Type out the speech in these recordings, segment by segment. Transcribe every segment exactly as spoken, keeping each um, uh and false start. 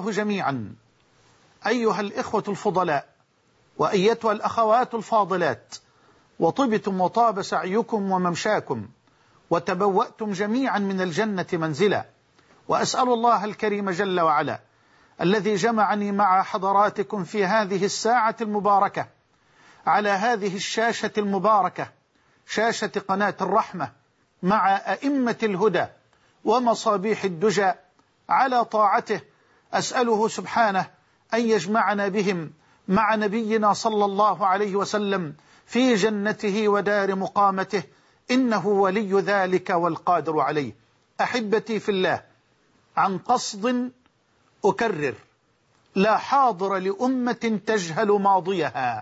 الله جميعا. أيها الإخوة الفضلاء وأيتها الأخوات الفاضلات، وطبتم وطاب سعيكم وممشاكم وتبوأتم جميعا من الجنة منزلا، وأسأل الله الكريم جل وعلا الذي جمعني مع حضراتكم في هذه الساعة المباركة على هذه الشاشة المباركة، شاشة قناة الرحمة، مع أئمة الهدى ومصابيح الدجى على طاعته، أسأله سبحانه أن يجمعنا بهم مع نبينا صلى الله عليه وسلم في جنته ودار مقامته، إنه ولي ذلك والقادر عليه. أحبتي في الله، عن قصد أكرر: لا حاضر لأمة تجهل ماضيها،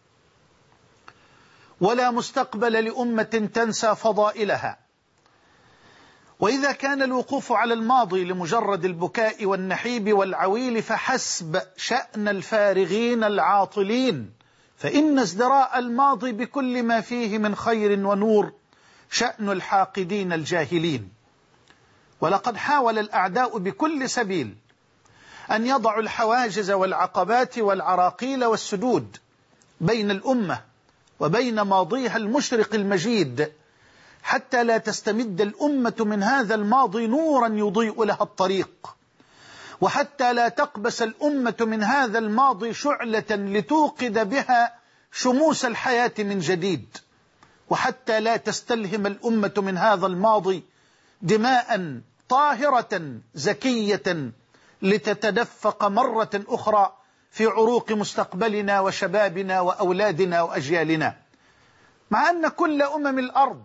ولا مستقبل لأمة تنسى فضائلها. وإذا كان الوقوف على الماضي لمجرد البكاء والنحيب والعويل فحسب شأن الفارغين العاطلين، فإن ازدراء الماضي بكل ما فيه من خير ونور شأن الحاقدين الجاهلين. ولقد حاول الأعداء بكل سبيل أن يضعوا الحواجز والعقبات والعراقيل والسدود بين الأمة وبين ماضيها المشرق المجيد، حتى لا تستمد الأمة من هذا الماضي نورا يضيء لها الطريق، وحتى لا تقبس الأمة من هذا الماضي شعلة لتوقد بها شموس الحياة من جديد، وحتى لا تستلهم الأمة من هذا الماضي دماء طاهرة زكية لتتدفق مرة أخرى في عروق مستقبلنا وشبابنا وأولادنا وأجيالنا. مع أن كل أمم الأرض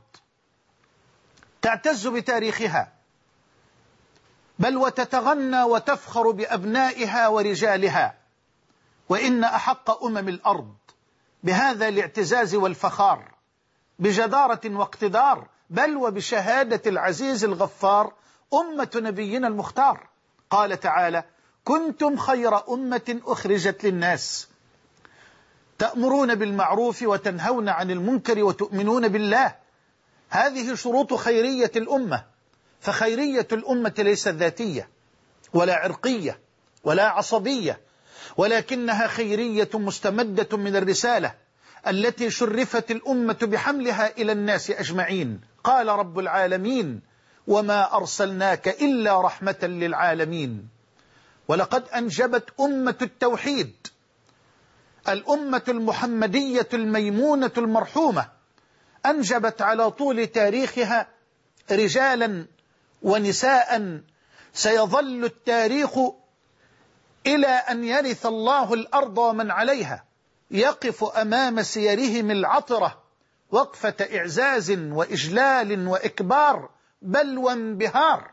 تعتز بتاريخها، بل وتتغنى وتفخر بأبنائها ورجالها، وإن أحق أمم الأرض بهذا الاعتزاز والفخار بجدارة واقتدار، بل وبشهادة العزيز الغفار، أمة نبينا المختار. قال تعالى: كنتم خير أمة أخرجت للناس تأمرون بالمعروف وتنهون عن المنكر وتؤمنون بالله. هذه شروط خيرية الأمة، فخيرية الأمة ليست ذاتية ولا عرقية ولا عصبية، ولكنها خيرية مستمدة من الرسالة التي شرفت الأمة بحملها إلى الناس أجمعين. قال رب العالمين: وما أرسلناك إلا رحمة للعالمين. ولقد أنجبت أمة التوحيد، الأمة المحمدية الميمونة المرحومة، أنجبت على طول تاريخها رجالا ونساء سيظل التاريخ إلى أن يرث الله الأرض ومن عليها يقف أمام سيرهم العطرة وقفة إعزاز وإجلال وإكبار بل وانبهار.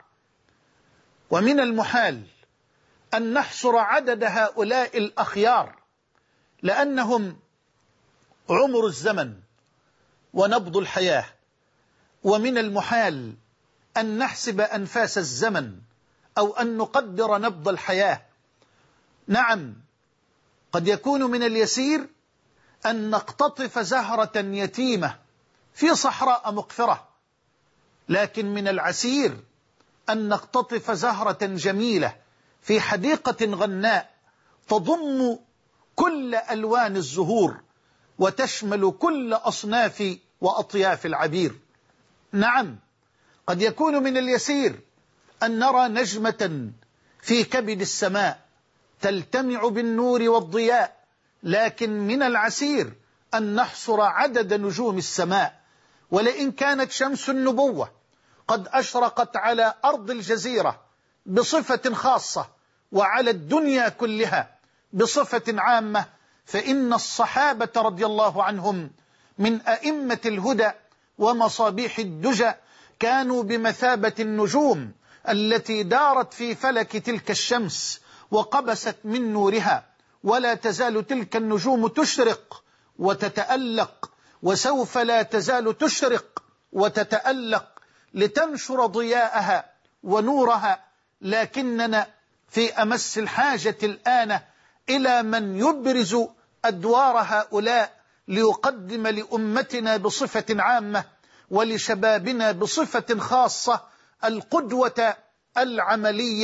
ومن المحال أن نحصر عدد هؤلاء الأخيار، لأنهم عمر الزمن ونبض الحياة، ومن المحال أن نحسب أنفاس الزمن أو أن نقدر نبض الحياة. نعم، قد يكون من اليسير أن نقتطف زهرة يتيمة في صحراء مقفرة، لكن من العسير أن نقتطف زهرة جميلة في حديقة غناء تضم كل ألوان الزهور وتشمل كل أصناف وأطياف العبير. نعم، قد يكون من اليسير أن نرى نجمة في كبد السماء تلتمع بالنور والضياء، لكن من العسير أن نحصر عدد نجوم السماء. ولئن كانت شمس النبوة قد أشرقت على أرض الجزيرة بصفة خاصة وعلى الدنيا كلها بصفة عامة، فإن الصحابة رضي الله عنهم من أئمة الهدى ومصابيح الدجى كانوا بمثابة النجوم التي دارت في فلك تلك الشمس وقبست من نورها، ولا تزال تلك النجوم تشرق وتتألق، وسوف لا تزال تشرق وتتألق لتنشر ضياءها ونورها. لكننا في أمس الحاجة الآن إلى من يبرز أدوار هؤلاء ليقدم لأمتنا بصفة عامة ولشبابنا بصفة خاصة القدوة العملية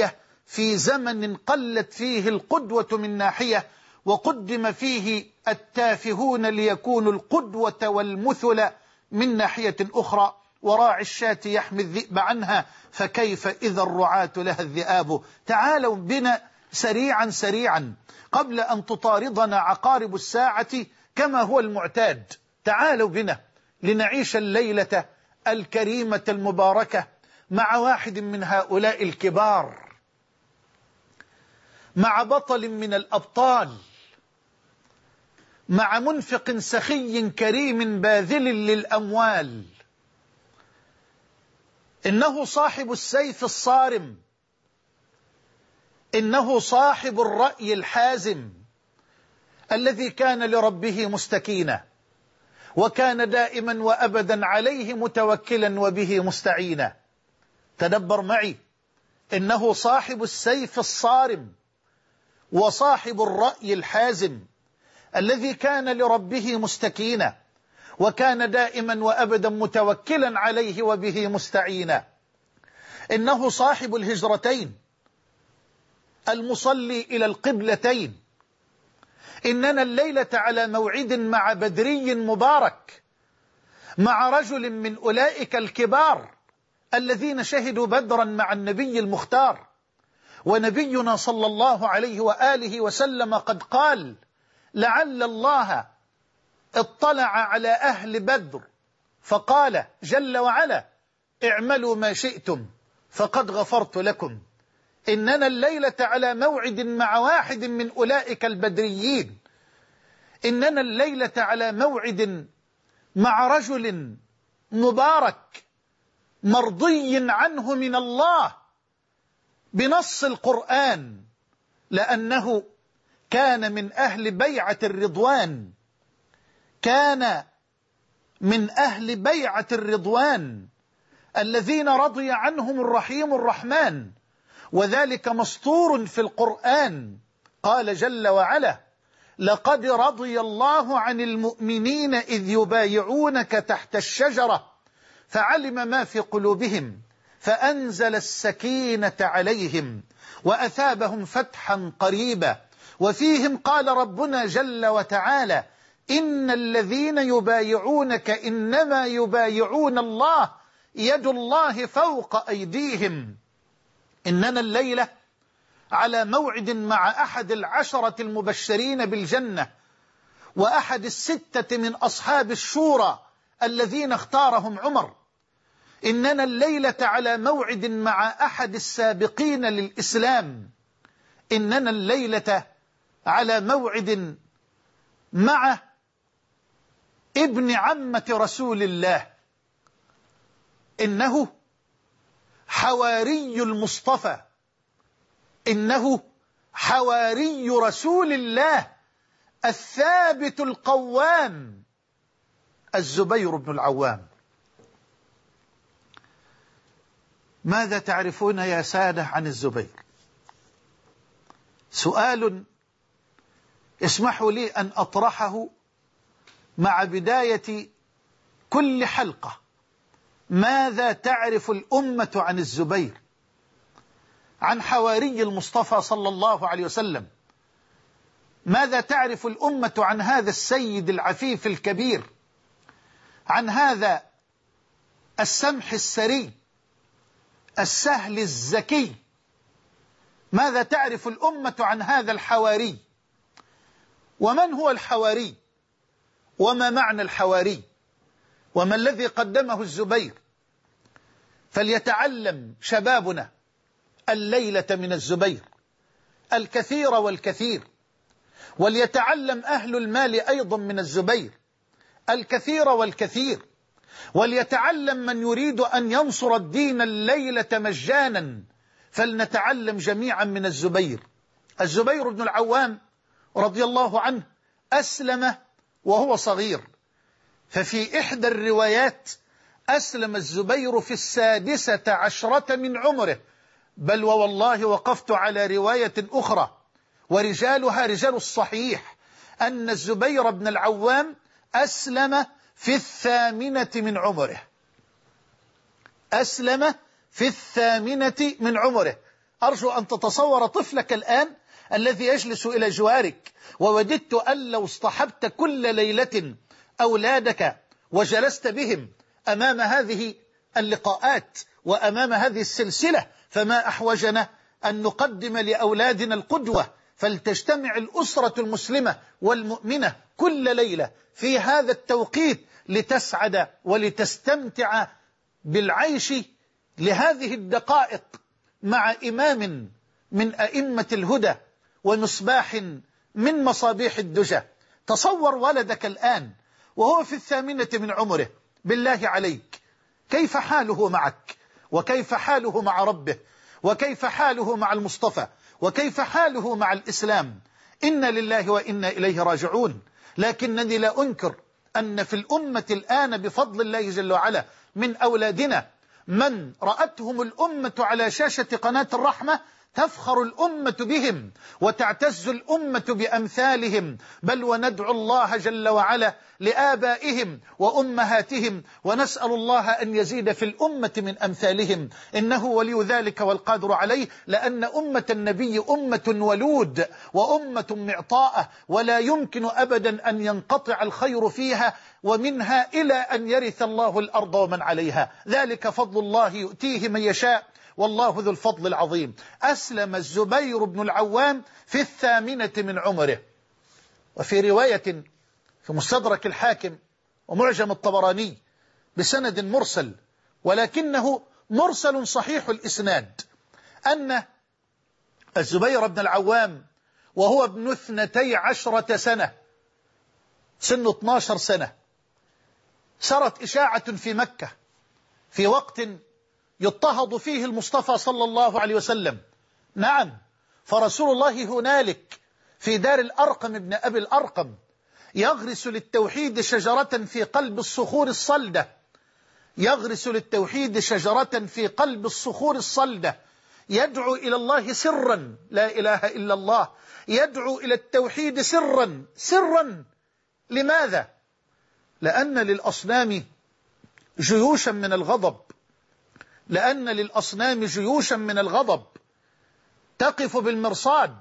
في زمن قلت فيه القدوة من ناحية وقدم فيه التافهون ليكونوا القدوة والمثل من ناحية أخرى، وراعي الشاة يحمي الذئب عنها فكيف إذا الرعاة لها الذئاب. تعالوا بنا سريعا سريعا قبل أن تطاردنا عقارب الساعة كما هو المعتاد. تعالوا بنا لنعيش الليلة الكريمة المباركة مع واحد من هؤلاء الكبار، مع بطل من الأبطال، مع منفق سخي كريم باذل للأموال. إنه صاحب السيف الصارم، إنه صاحب الرأي الحازم، الذي كان لربه مستكينا، وكان دائما وأبدا عليه متوكلا وبه مستعينا. تدبر معي، إنه صاحب السيف الصارم وصاحب الرأي الحازم الذي كان لربه مستكينا، وكان دائما وأبدا متوكلا عليه وبه مستعينا. إنه صاحب الهجرتين، المصلي إلى القبلتين. إننا الليلة على موعد مع بدري مبارك، مع رجل من أولئك الكبار الذين شهدوا بدرا مع النبي المختار. ونبينا صلى الله عليه وآله وسلم قد قال: لعل الله اطلع على أهل بدر فقال جل وعلا: اعملوا ما شئتم فقد غفرت لكم. إننا الليلة على موعد مع واحد من أولئك البدريين. إننا الليلة على موعد مع رجل مبارك مرضي عنه من الله بنص القرآن، لأنه كان من أهل بيعة الرضوان، كان من أهل بيعة الرضوان الذين رضي عنهم الرحيم الرحمن، وذلك مسطور في القرآن. قال جل وعلا: لقد رضي الله عن المؤمنين إذ يبايعونك تحت الشجرة فعلم ما في قلوبهم فأنزل السكينة عليهم وأثابهم فتحا قريبا. وفيهم قال ربنا جل وتعالى: إن الذين يبايعونك إنما يبايعون الله يد الله فوق أيديهم. إننا الليلة على موعد مع أحد العشرة المبشرين بالجنة، وأحد الستة من أصحاب الشورى الذين اختارهم عمر. إننا الليلة على موعد مع أحد السابقين للإسلام. إننا الليلة على موعد مع ابن عمة رسول الله. إنه حواري المصطفى، إنه حواري رسول الله الثابت القوام، الزبير بن العوام. ماذا تعرفون يا سادة عن الزبير؟ سؤال اسمحوا لي أن أطرحه مع بداية كل حلقة. ماذا تعرف الأمة عن الزبير، عن حواري المصطفى صلى الله عليه وسلم؟ ماذا تعرف الأمة عن هذا السيد العفيف الكبير، عن هذا السمح السري السهل الزكي؟ ماذا تعرف الأمة عن هذا الحواري؟ ومن هو الحواري؟ وما معنى الحواري؟ وما الذي قدمه الزبير؟ فليتعلم شبابنا الليلة من الزبير الكثير والكثير، وليتعلم أهل المال أيضا من الزبير الكثير والكثير، وليتعلم من يريد أن ينصر الدين الليلة مجانا. فلنتعلم جميعا من الزبير. الزبير بن العوام رضي الله عنه أسلم وهو صغير، ففي إحدى الروايات أسلم الزبير في السادسة عشرة من عمره، بل ووالله وقفت على رواية أخرى ورجالها رجال الصحيح أن الزبير بن العوام أسلم في الثامنة من عمره. أسلم في الثامنة من عمره، أرجو أن تتصور طفلك الآن الذي يجلس إلى جوارك، ووددت أن لو اصطحبت كل ليلة أولادك وجلست بهم أمام هذه اللقاءات وأمام هذه السلسلة، فما أحوجنا أن نقدم لأولادنا القدوة، فلتجتمع الأسرة المسلمة والمؤمنة كل ليلة في هذا التوقيت لتسعد ولتستمتع بالعيش لهذه الدقائق مع إمام من أئمة الهدى ومصباح من مصابيح الدجى. تصور ولدك الآن وهو في الثامنة من عمره، بالله عليك كيف حاله معك، وكيف حاله مع ربه، وكيف حاله مع المصطفى، وكيف حاله مع الإسلام. إنا لله وإنا إليه راجعون. لكنني لا أنكر أن في الأمة الآن بفضل الله جل وعلا من أولادنا من رأتهم الأمة على شاشة قناة الرحمة تفخر الأمة بهم وتعتز الأمة بأمثالهم، بل وندعو الله جل وعلا لآبائهم وأمهاتهم، ونسأل الله أن يزيد في الأمة من أمثالهم، إنه ولي ذلك والقادر عليه. لأن أمة النبي أمة ولود وأمة معطاءة، ولا يمكن أبدا أن ينقطع الخير فيها ومنها إلى أن يرث الله الأرض ومن عليها، ذلك فضل الله يؤتيه من يشاء والله ذو الفضل العظيم. أسلم الزبير بن العوام في الثامنة من عمره، وفي رواية في مستدرك الحاكم ومعجم الطبراني بسند مرسل، ولكنه مرسل صحيح الإسناد، أن الزبير بن العوام وهو ابن اثنتي عشرة سنة، سنه اثنتي عشرة سنة، سرت إشاعة في مكة في وقت يضطهد فيه المصطفى صلى الله عليه وسلم. نعم، فرسول الله هنالك في دار الأرقم ابن أبي الأرقم يغرس للتوحيد شجرة في قلب الصخور الصلدة، يغرس للتوحيد شجرة في قلب الصخور الصلدة، يدعو إلى الله سرا، لا إله إلا الله، يدعو إلى التوحيد سرا سرا. لماذا؟ لأن للأصنام جيوشا من الغضب، لأن للأصنام جيوشا من الغضب تقف بالمرصاد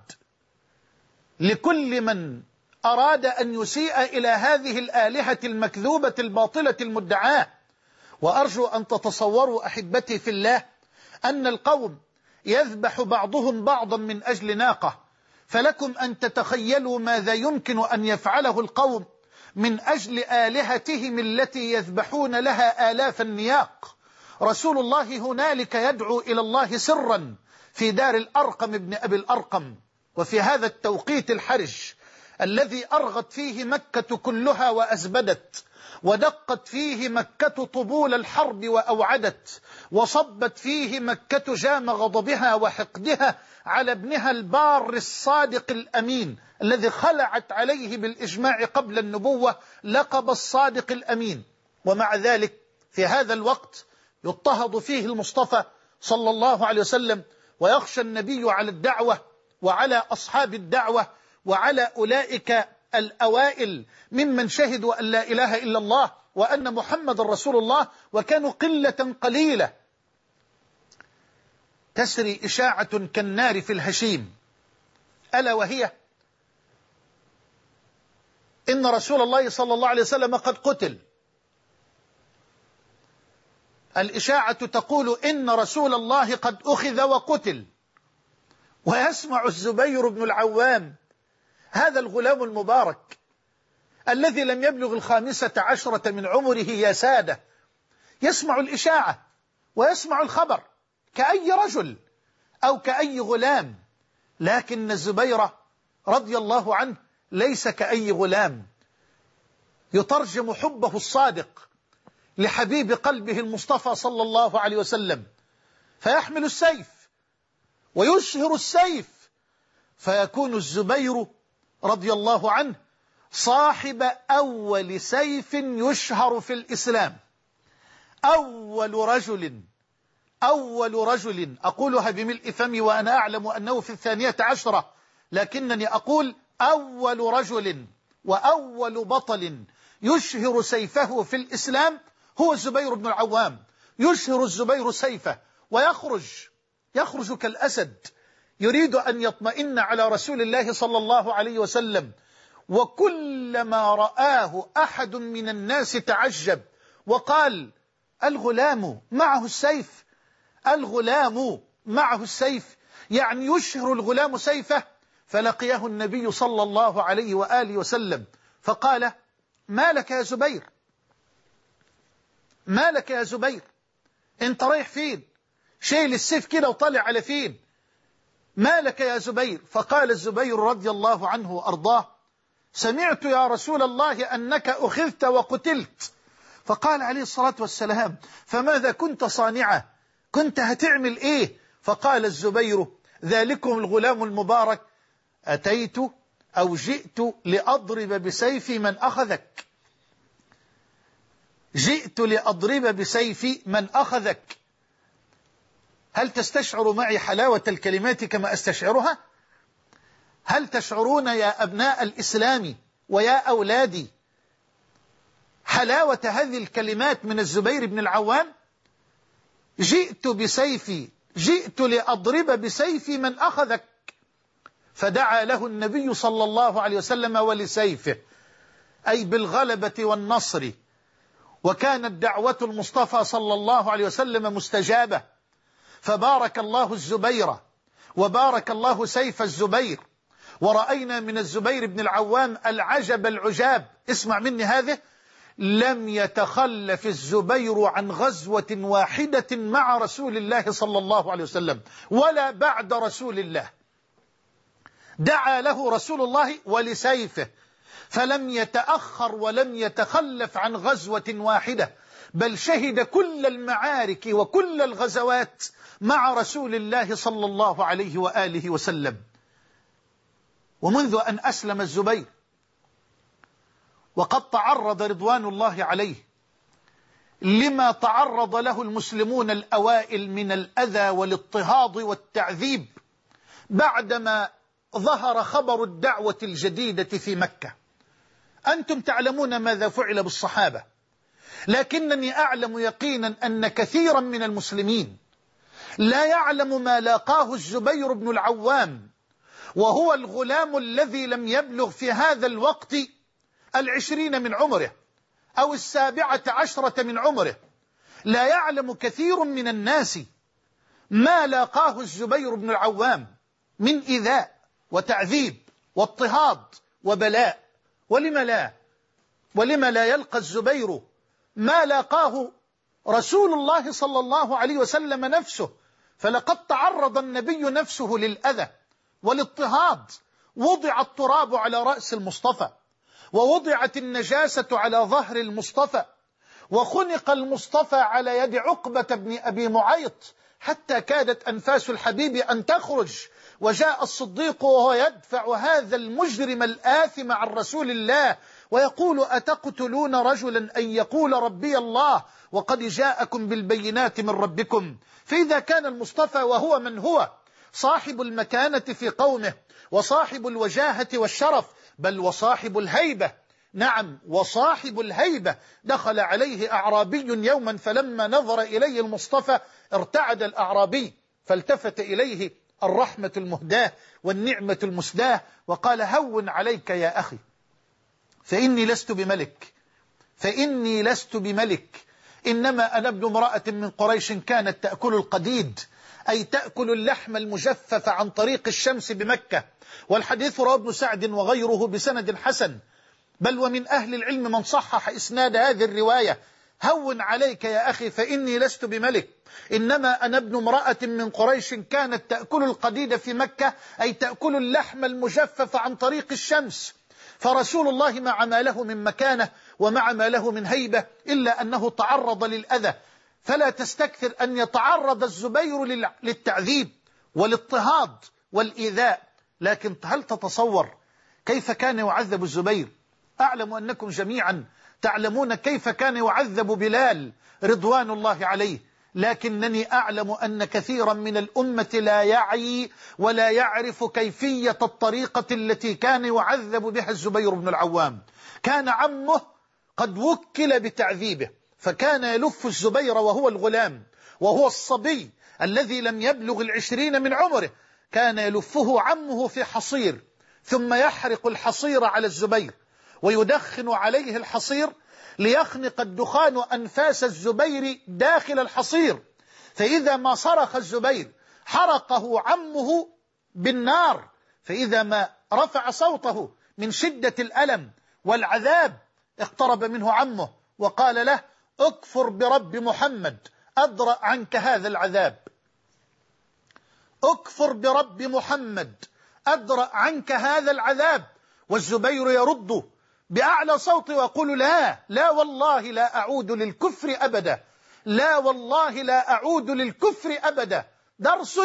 لكل من أراد أن يسيء إلى هذه الآلهة المكذوبة الباطلة المدعاة. وأرجو أن تتصوروا أحبتي في الله أن القوم يذبح بعضهم بعضا من أجل ناقة، فلكم أن تتخيلوا ماذا يمكن أن يفعله القوم من أجل آلهتهم التي يذبحون لها آلاف النياق. رسول الله هنالك يدعو إلى الله سرا في دار الأرقم ابن أبي الأرقم، وفي هذا التوقيت الحرج الذي أرغت فيه مكة كلها وأزبدت، ودقت فيه مكة طبول الحرب وأوعدت، وصبت فيه مكة جام غضبها وحقدها على ابنها البار الصادق الأمين الذي خلعت عليه بالإجماع قبل النبوة لقب الصادق الأمين. ومع ذلك في هذا الوقت يضطهد فيه المصطفى صلى الله عليه وسلم، ويخشى النبي على الدعوة وعلى أصحاب الدعوة وعلى أولئك الأوائل ممن شهدوا أن لا إله إلا الله وأن محمد رسول الله، وكانوا قلة قليلة. تسري إشاعة كالنار في الهشيم، ألا وهي إن رسول الله صلى الله عليه وسلم قد قتل. الإشاعة تقول إن رسول الله قد أخذ وقتل، ويسمع الزبير بن العوام هذا الغلام المبارك الذي لم يبلغ الخامسة عشرة من عمره يا سادة، يسمع الإشاعة ويسمع الخبر كأي رجل أو كأي غلام، لكن الزبير رضي الله عنه ليس كأي غلام، يترجم حبه الصادق لحبيب قلبه المصطفى صلى الله عليه وسلم، فيحمل السيف ويشهر السيف، فيكون الزبير رضي الله عنه صاحب أول سيف يشهر في الإسلام، أول رجل أول رجل أقولها بملء فمي وأنا أعلم أنه في الثانية عشرة، لكنني أقول أول رجل وأول بطل يشهر سيفه في الإسلام هو الزبير بن العوام. يشهر الزبير سيفه ويخرج يخرج كالأسد يريد أن يطمئن على رسول الله صلى الله عليه وسلم، وكلما رآه أحد من الناس تعجب وقال: الغلام معه السيف، الغلام معه السيف، يعني يشهر الغلام سيفه. فلقيه النبي صلى الله عليه وآله وسلم فقال: ما لك يا زبير، ما لك يا زبير، انت رايح فين؟ شايل السيف كده وطالع على فين؟ ما لك يا زبير؟ فقال الزبير رضي الله عنه وأرضاه: سمعت يا رسول الله أنك أخذت وقتلت. فقال عليه الصلاة والسلام: فماذا كنت صانعا؟ كنت هتعمل إيه؟ فقال الزبير: ذلكم الغلام المبارك، أتيت أو جئت لأضرب بسيفي من أخذك، جئت لأضرب بسيفي من أخذك. هل تستشعر معي حلاوة الكلمات كما أستشعرها؟ هل تشعرون يا أبناء الإسلام ويا أولادي حلاوة هذه الكلمات من الزبير بن العوام؟ جئت بسيفي، جئت لأضرب بسيفي من أخذك. فدعا له النبي صلى الله عليه وسلم ولسيفه، أي بالغلبة والنصر. وكانت دعوة المصطفى صلى الله عليه وسلم مستجابة، فبارك الله الزبير وبارك الله سيف الزبير. ورأينا من الزبير بن العوام العجب العجاب. اسمع مني هذه: لم يتخلف الزبير عن غزوة واحدة مع رسول الله صلى الله عليه وسلم ولا بعد رسول الله. دعا له رسول الله ولسيفه، فلم يتأخر ولم يتخلف عن غزوة واحدة، بل شهد كل المعارك وكل الغزوات مع رسول الله صلى الله عليه وآله وسلم. ومنذ أن أسلم الزبير وقد تعرض رضوان الله عليه لما تعرض له المسلمون الأوائل من الأذى والاضطهاد والتعذيب بعدما ظهر خبر الدعوة الجديدة في مكة. أنتم تعلمون ماذا فعل بالصحابة، لكنني أعلم يقينا أن كثيرا من المسلمين لا يعلم ما لاقاه الزبير بن العوام، وهو الغلام الذي لم يبلغ في هذا الوقت العشرين من عمره أو السابعة عشرة من عمره. لا يعلم كثير من الناس ما لاقاه الزبير بن العوام من إيذاء وتعذيب واضطهاد وبلاء. ولم لا ولم لا يلقى الزبير ما لاقاه رسول الله صلى الله عليه وسلم نفسه؟ فلقد تعرض النبي نفسه للأذى والاضطهاد. وضع التراب على رأس المصطفى، ووضعت النجاسة على ظهر المصطفى، وخنق المصطفى على يد عقبة بن أبي معيط حتى كادت أنفاس الحبيب أن تخرج. وجاء الصديق وهو يدفع هذا المجرم الآثم عن رسول الله ويقول: أتقتلون رجلا أن يقول ربي الله وقد جاءكم بالبينات من ربكم؟ فإذا كان المصطفى وهو من هو صاحب المكانة في قومه وصاحب الوجاهة والشرف، بل وصاحب الهيبة، نعم وصاحب الهيبة، دخل عليه أعرابي يوما فلما نظر إليه المصطفى ارتعد الأعرابي، فالتفت إليه الرحمة المهداة والنعمة المسداة وقال: هون عليك يا أخي، فإني لست بملك، فإني لست بملك، إنما أنا ابن امرأة من قريش كانت تأكل القديد، أي تأكل اللحم المجفف عن طريق الشمس بمكة. والحديث رواه ابن سعد وغيره بسند حسن، بل ومن أهل العلم من صحح إسناد هذه الرواية. هون عليك يا أخي فإني لست بملك، إنما أنا ابن امرأة من قريش كانت تأكل القديد في مكة، أي تأكل اللحم المجفف عن طريق الشمس. فرسول الله مع ما له من مكانة ومع ما له من هيبة إلا أنه تعرض للأذى. فلا تستكثر أن يتعرض الزبير للتعذيب والاضطهاد والإيذاء، لكن هل تتصور كيف كان يعذب الزبير؟ أعلم أنكم جميعا تعلمون كيف كان يعذب بلال رضوان الله عليه، لكنني أعلم أن كثيرا من الأمة لا يعي ولا يعرف كيفية الطريقة التي كان يعذب بها الزبير بن العوام. كان عمه قد وكل بتعذيبه، فكان يلف الزبير وهو الغلام وهو الصبي الذي لم يبلغ العشرين من عمره كان يلفه عمه في حصير، ثم يحرق الحصير على الزبير ويدخن عليه الحصير ليخنق الدخان أنفاس الزبير داخل الحصير، فإذا ما صرخ الزبير حرقه عمه بالنار، فإذا ما رفع صوته من شدة الألم والعذاب اقترب منه عمه وقال له: اكفر برب محمد أدرأ عنك هذا العذاب، اكفر برب محمد أدرأ عنك هذا العذاب. والزبير يرد بأعلى صوت ويقول: لا لا والله لا أعود للكفر أبدا، لا والله لا أعود للكفر أبدا. درس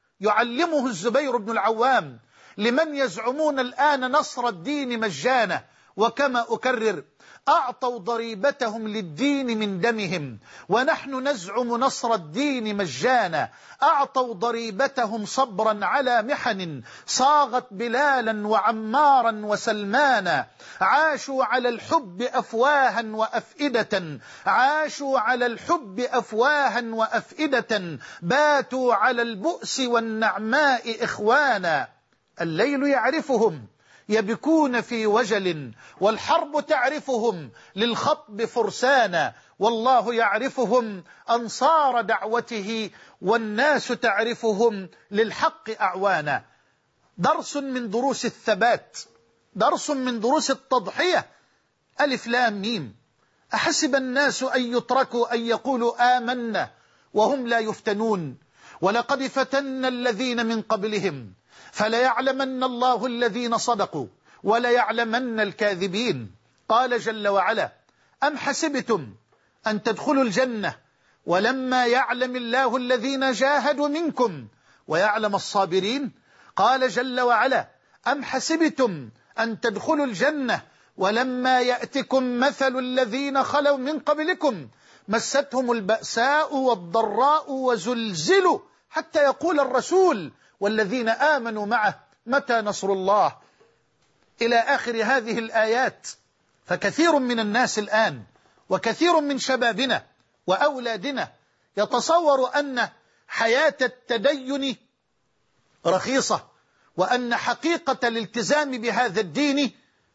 يعلمه الزبير بن العوام لمن يزعمون الآن نصر الدين مجانا، وكما أكرر أعطوا ضريبتهم للدين من دمهم، ونحن نزعم نصر الدين مجانا. أعطوا ضريبتهم صبرا على محن صاغت بلالا وعمارا وسلمانا، عاشوا على الحب أفواها وأفئدة، عاشوا على الحب أفواها وأفئدة، باتوا على البؤس والنعماء إخوانا. الليل يعرفهم يبكون في وجل، والحرب تعرفهم للخطب فرسانا، والله يعرفهم أنصار دعوته، والناس تعرفهم للحق أعوانا. درس من دروس الثبات، درس من دروس التضحية. ألف لام ميم. أحسب الناس أن يتركوا أن يقولوا آمنا وهم لا يفتنون، ولقد فتنا الذين من قبلهم فليعلمن الله الذين صدقوا وليعلمن الكاذبين. قال جل وعلا: أم حسبتم أن تدخلوا الجنة ولما يعلم الله الذين جاهدوا منكم ويعلم الصابرين. قال جل وعلا: أم حسبتم أن تدخلوا الجنة ولما يأتكم مثل الذين خلوا من قبلكم مستهم البأساء والضراء وزلزلوا حتى يقول الرسول والذين آمنوا معه متى نصر الله، إلى آخر هذه الآيات. فكثير من الناس الآن وكثير من شبابنا وأولادنا يتصور أن حياة التدين رخيصة، وأن حقيقة الالتزام بهذا الدين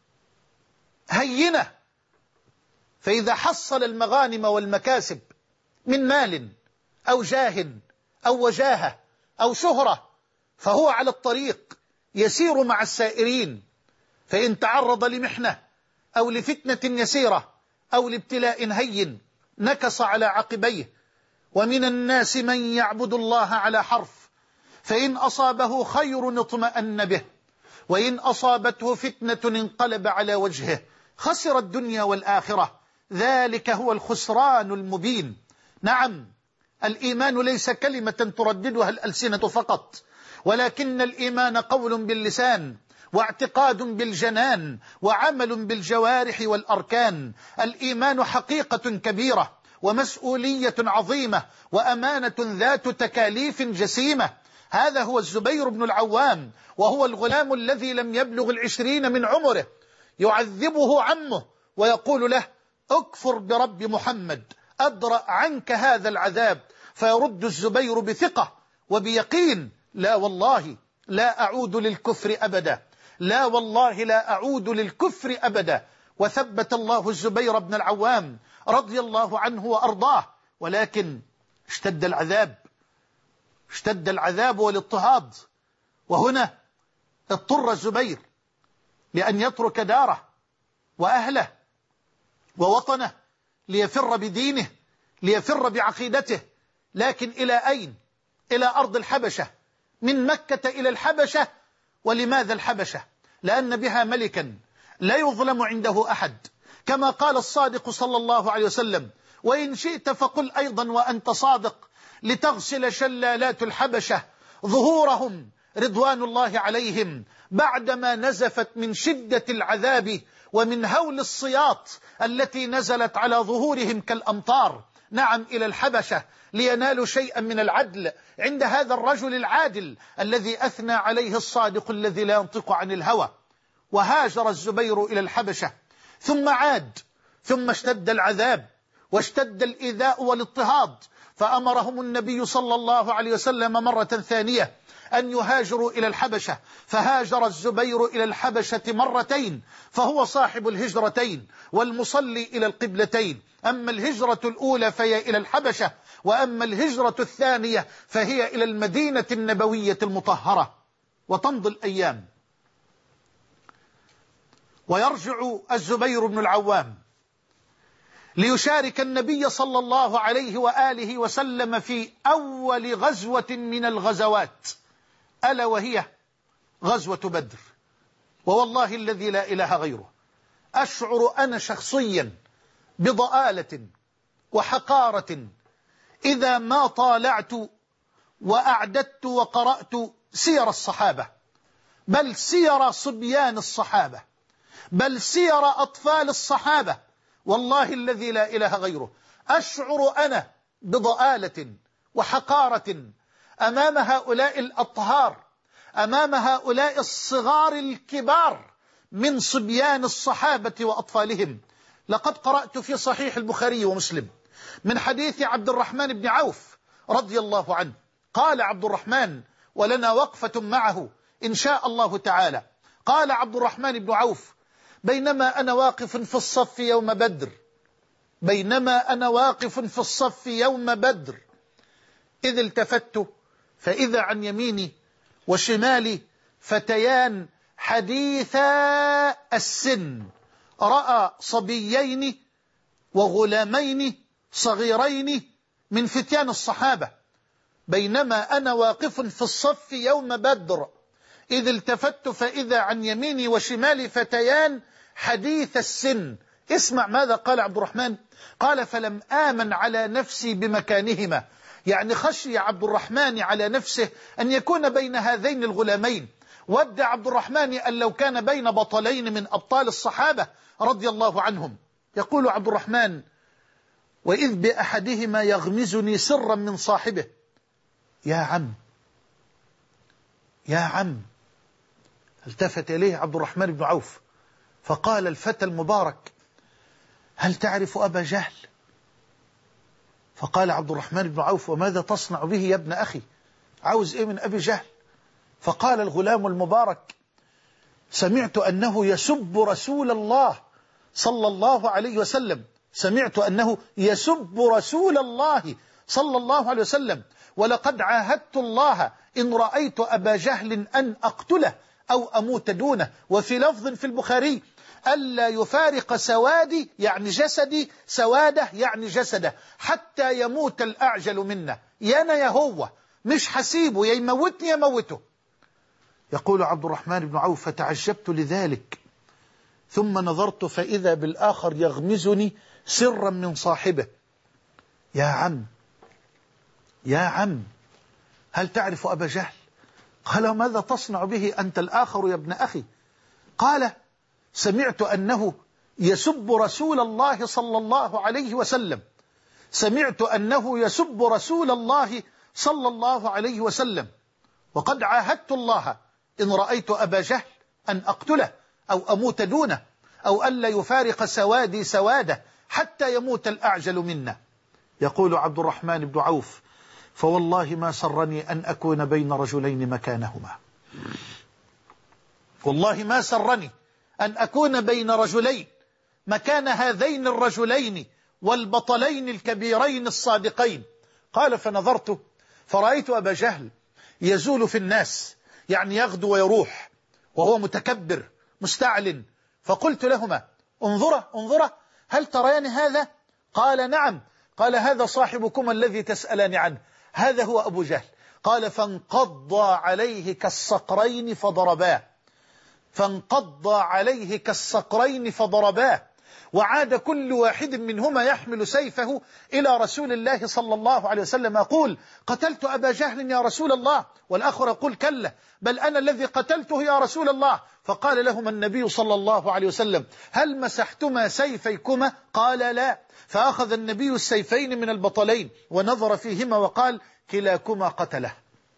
هينة، فإذا حصل المغانم والمكاسب من مال أو جاه أو وجاهة أو شهرة فهو على الطريق يسير مع السائرين، فإن تعرض لمحنة أو لفتنة يسيرة أو لابتلاء هين نكص على عقبيه. ومن الناس من يعبد الله على حرف، فإن أصابه خير اطمأن به، وإن أصابته فتنة انقلب على وجهه، خسر الدنيا والآخرة، ذلك هو الخسران المبين. نعم، الإيمان ليس كلمة ترددها الألسنة فقط، ولكن الإيمان قول باللسان واعتقاد بالجنان وعمل بالجوارح والأركان. الإيمان حقيقة كبيرة ومسؤولية عظيمة وأمانة ذات تكاليف جسيمة. هذا هو الزبير بن العوام، وهو الغلام الذي لم يبلغ العشرين من عمره، يعذبه عمه ويقول له: اكفر برب محمد أدرأ عنك هذا العذاب. فيرد الزبير بثقة وبيقين: لا والله لا أعود للكفر أبدا، لا والله لا أعود للكفر أبدا. وثبت الله الزبير بن العوام رضي الله عنه وأرضاه، ولكن اشتد العذاب، اشتد العذاب والاضطهاد. وهنا اضطر الزبير لأن يترك داره وأهله ووطنه ليفر بدينه، ليفر بعقيدته. لكن إلى أين؟ إلى أرض الحبشة، من مكة إلى الحبشة. ولماذا الحبشة؟ لأن بها ملكا لا يظلم عنده أحد، كما قال الصادق صلى الله عليه وسلم: وإن شئت فقل أيضا وأنت صادق، لتغسل شلالات الحبشة ظهورهم رضوان الله عليهم بعدما نزفت من شدة العذاب ومن هول الصياط التي نزلت على ظهورهم كالأمطار. نعم، إلى الحبشة لينالوا شيئا من العدل عند هذا الرجل العادل الذي أثنى عليه الصادق الذي لا ينطق عن الهوى. وهاجر الزبير إلى الحبشة، ثم عاد، ثم اشتد العذاب واشتد الإيذاء والاضطهاد، فأمرهم النبي صلى الله عليه وسلم مرة ثانية أن يهاجروا إلى الحبشة، فهاجر الزبير إلى الحبشة مرتين، فهو صاحب الهجرتين والمصلي إلى القبلتين. أما الهجرة الأولى فهي إلى الحبشة، وأما الهجرة الثانية فهي إلى المدينة النبوية المطهرة. وتمضي الأيام ويرجع الزبير بن العوام ليشارك النبي صلى الله عليه وآله وسلم في أول غزوة من الغزوات، ألا وهي غزوة بدر. ووالله الذي لا إله غيره أشعر أنا شخصيا بضآلة وحقارة إذا ما طالعت وأعددت وقرأت سير الصحابة، بل سير صبيان الصحابة، بل سير أطفال الصحابة. والله الذي لا إله غيره أشعر أنا بضآلة وحقارة أمام هؤلاء الأطهار، أمام هؤلاء الصغار الكبار من صبيان الصحابة وأطفالهم. لقد قرأت في صحيح البخاري ومسلم من حديث عبد الرحمن بن عوف رضي الله عنه، قال عبد الرحمن، ولنا وقفة معه إن شاء الله تعالى، قال عبد الرحمن بن عوف: بينما أنا واقف في الصف يوم بدر بينما أنا واقف في الصف يوم بدر إذ التفت فإذا عن يميني وشمالي فتيان حديثا السن، رأى صبيين وغلامين صغيرين من فتيان الصحابة. بينما أنا واقف في الصف يوم بدر إذ التفت فإذا عن يميني وشمالي فتيان حديث السن. اسمع ماذا قال عبد الرحمن، قال: فلم آمن على نفسي بمكانهما، يعني خشي عبد الرحمن على نفسه أن يكون بين هذين الغلامين. ود عبد الرحمن أن لو كان بين بطلين من أبطال الصحابة رضي الله عنهم. يقول عبد الرحمن: وإذ بأحدهما يغمزني سرا من صاحبه. يا عم يا عم التفت إليه عبد الرحمن بن عوف فقال الفتى المبارك: هل تعرف أبا جهل؟ فقال عبد الرحمن بن عوف: وماذا تصنع به يا ابن أخي؟ عاوز إيه من أبي جهل؟ فقال الغلام المبارك: سمعت أنه يسب رسول الله صلى الله عليه وسلم سمعت أنه يسب رسول الله صلى الله عليه وسلم ولقد عاهدت الله إن رأيت أبا جهل أن أقتله أو أموت دونه. وفي لفظ في البخاري: ألا يفارق سوادي يعني جسدي سواده يعني جسده حتى يموت الأعجل منا. يانا يا هو مش حسيبه، يا يموتني يموته. يقول عبد الرحمن بن عوف: فتعجبت لذلك ثم نظرت فإذا بالآخر يغمزني سرا من صاحبه. يا عم يا عم هل تعرف أبا جهل؟ قال: ماذا تصنع به أنت الآخر يا ابن أخي؟ قال: سمعت أنه يسب رسول الله صلى الله عليه وسلم سمعت أنه يسب رسول الله صلى الله عليه وسلم وقد عاهدت الله إن رأيت أبا جهل أن أقتله أو أموت دونه أو ألا يفارق سوادي سواده حتى يموت الأعجل منا. يقول عبد الرحمن بن عوف: فوالله ما سرني أن أكون بين رجلين مكانهما، والله ما سرني أن أكون بين رجلين مكان هذين الرجلين والبطلين الكبيرين الصادقين. قال: فنظرت فرأيت أبا جهل يزول في الناس، يعني يغدو ويروح وهو متكبر مستعلن. فقلت لهما: انظرا انظرا هل تريان هذا؟ قال: نعم. قال: هذا صاحبكما الذي تسألان عنه، هذا هو أبو جهل. قال: فانقضى عليه كالصقرين فضرباه فانقضى عليه كالصقرين فضرباه وعاد كل واحد منهما يحمل سيفه إلى رسول الله صلى الله عليه وسلم يقول: قتلت أبا جهل يا رسول الله، والآخر يقول: كلا بل أنا الذي قتلته يا رسول الله. فقال لهما النبي صلى الله عليه وسلم: هل مسحتما سيفيكما؟ قال: لا. فأخذ النبي السيفين من البطلين ونظر فيهما وقال: كلاكما قتله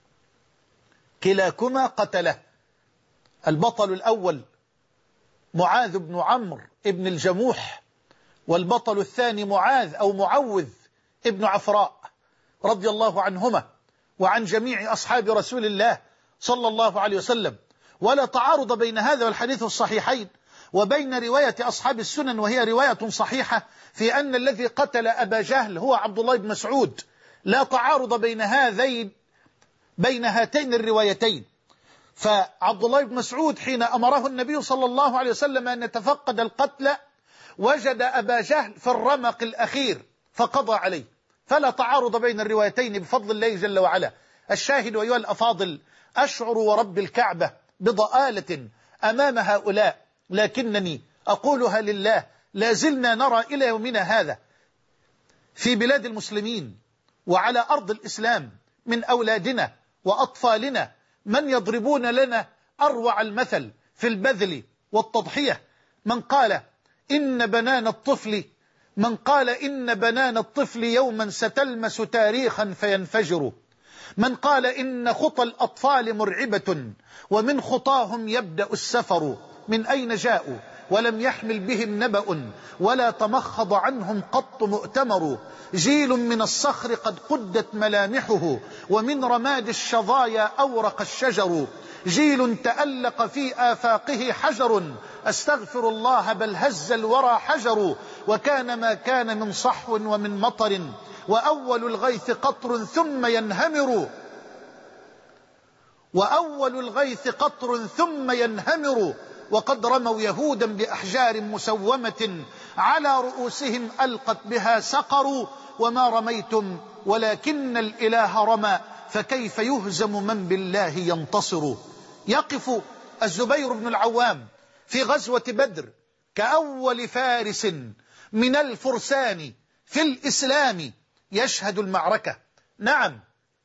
كلاكما قتله. البطل الأول معاذ بن عمرو ابن الجموح، والبطل الثاني معاذ أو معوذ ابن عفراء. رضي الله عنهما وعن جميع أصحاب رسول الله صلى الله عليه وسلم. ولا تعارض بين هذا والحديث الصحيحين وبين رواية أصحاب السنن، وهي رواية صحيحة، في أن الذي قتل أبا جهل هو عبد الله بن مسعود. لا تعارض بين هذين بين هاتين الروايتين. فعبد الله بن مسعود حين أمره النبي صلى الله عليه وسلم أن يتفقد القتل وجد أبا جهل في الرمق الأخير فقضى عليه. فلا تعارض بين الروايتين بفضل الله جل وعلا. الشاهد أيها الأفاضل، أشعر ورب الكعبة بضآلة أمام هؤلاء، لكنني أقولها لله. لا زلنا نرى إلى يومنا هذا في بلاد المسلمين وعلى أرض الإسلام من أولادنا وأطفالنا من يضربون لنا أروع المثل في البذل والتضحية. من قال إن بنان الطفل من قال إن بنان الطفل يوما ستلمس تاريخا فينفجر. من قال إن خطى الأطفال مرعبة ومن خطاهم يبدأ السفر. من أين جاءوا ولم يحمل بهم نبأ ولا تمخض عنهم قط مؤتمر. جيل من الصخر قد قدت ملامحه ومن رماد الشظايا أورق الشجر. جيل تألق في آفاقه حجر أستغفر الله بل هز الورى حجر. وكان ما كان من صحو ومن مطر وأول الغيث قطر ثم ينهمر وأول الغيث قطر ثم ينهمر. وقد رموا يهودا بأحجار مسومة على رؤوسهم ألقت بها سقر. وما رميتم ولكن الإله رمى فكيف يهزم من بالله ينتصر. يقف الزبير بن العوام في غزوة بدر كأول فارس من الفرسان في الإسلام يشهد المعركة. نعم،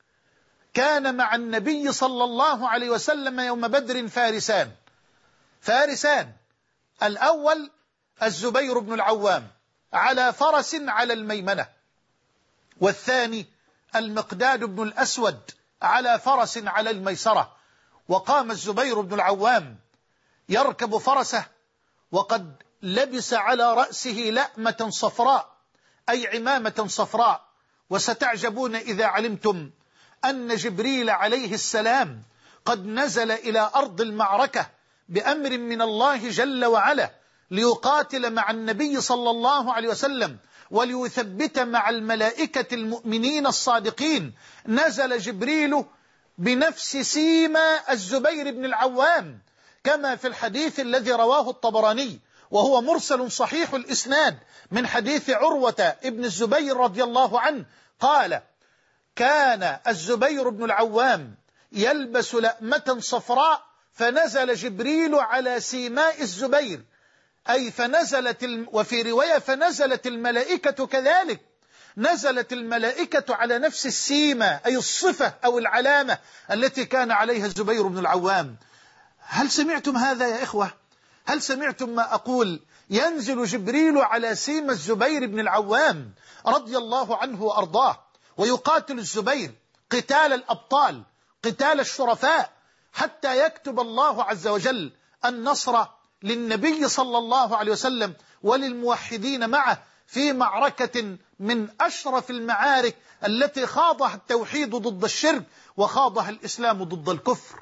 كان مع النبي صلى الله عليه وسلم يوم بدر فارسان فارسان الأول الزبير بن العوام على فرس على الميمنة، والثاني المقداد بن الأسود على فرس على الميسرة. وقام الزبير بن العوام يركب فرسه وقد لبس على رأسه لأمة صفراء أي عمامة صفراء. وستعجبون إذا علمتم أن جبريل عليه السلام قد نزل إلى أرض المعركة بأمر من الله جل وعلا ليقاتل مع النبي صلى الله عليه وسلم وليثبت مع الملائكة المؤمنين الصادقين. نزل جبريل بنفس سيما الزبير بن العوام كما في الحديث الذي رواه الطبراني وهو مرسل صحيح الإسناد من حديث عروة ابن الزبير رضي الله عنه قال: كان الزبير بن العوام يلبس لأمة صفراء فنزل جبريل على سيماء الزبير، أي فنزلت الم... وفي رواية فنزلت الملائكة كذلك، نزلت الملائكة على نفس السيمة أي الصفة أو العلامة التي كان عليها الزبير بن العوام. هل سمعتم هذا يا إخوة؟ هل سمعتم ما أقول؟ ينزل جبريل على سيمة الزبير بن العوام رضي الله عنه وأرضاه ويقاتل الزبير قتال الأبطال قتال الشرفاء حتى يكتب الله عز وجل النصر للنبي صلى الله عليه وسلم وللموحدين معه في معركة من أشرف المعارك التي خاضها التوحيد ضد الشرك وخاضها الإسلام ضد الكفر.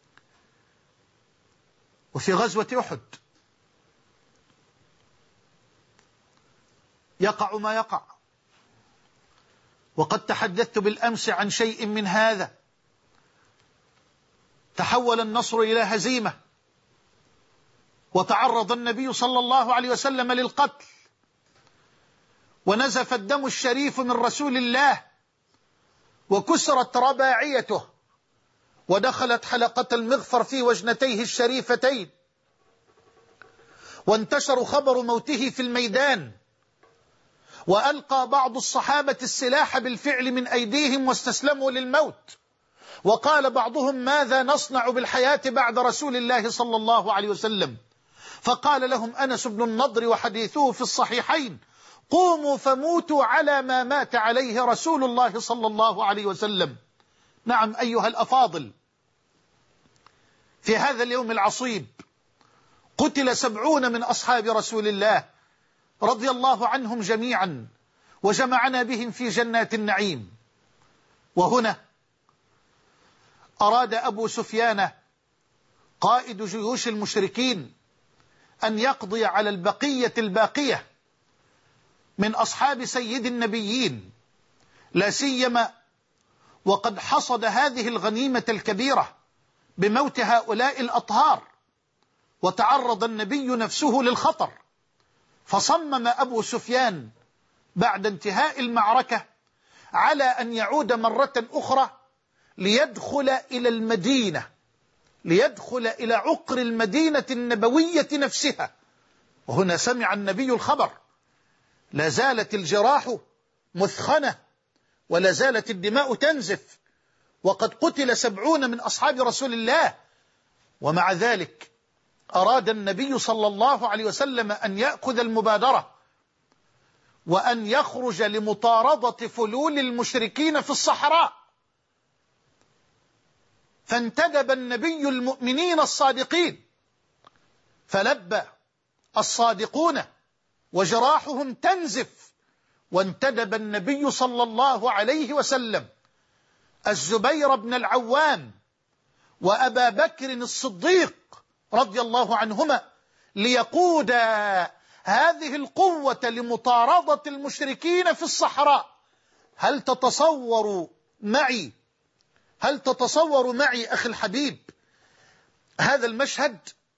وفي غزوة أحد يقع ما يقع، وقد تحدثت بالأمس عن شيء من هذا. تحول النصر إلى هزيمة وتعرض النبي صلى الله عليه وسلم للقتل ونزف الدم الشريف من رسول الله وكسرت رباعيته ودخلت حلقة المغفر في وجنتيه الشريفتين وانتشر خبر موته في الميدان وألقى بعض الصحابة السلاح بالفعل من أيديهم واستسلموا للموت. وقال بعضهم: ماذا نصنع بالحياة بعد رسول الله صلى الله عليه وسلم؟ فقال لهم أنس بن النضر وحديثه في الصحيحين: قوموا فموتوا على ما مات عليه رسول الله صلى الله عليه وسلم. نعم أيها الأفاضل، في هذا اليوم العصيب قتل سبعون من أصحاب رسول الله رضي الله عنهم جميعا وجمعنا بهم في جنات النعيم. وهنا أراد أبو سفيان قائد جيوش المشركين أن يقضي على البقية الباقية من أصحاب سيد النبيين، لا سيما وقد حصد هذه الغنيمة الكبيرة بموت هؤلاء الأطهار، وتعرض النبي نفسه للخطر. فصمم أبو سفيان بعد انتهاء المعركة على أن يعود مرة أخرى ليدخل إلى المدينة، ليدخل إلى عقر المدينة النبوية نفسها. وهنا سمع النبي الخبر، لا زالت الجراح مثخنة ولا زالت الدماء تنزف، وقد قتل سبعون من أصحاب رسول الله، ومع ذلك أراد النبي صلى الله عليه وسلم أن يأخذ المبادرة وأن يخرج لمطاردة فلول المشركين في الصحراء. فانتدب النبي المؤمنين الصادقين، فلبى الصادقون وجراحهم تنزف، وانتدب النبي صلى الله عليه وسلم الزبير بن العوام وأبا بكر الصديق رضي الله عنهما ليقودا هذه القوة لمطاردة المشركين في الصحراء. هل تتصور معي هل تتصور معي أخي الحبيب هذا المشهد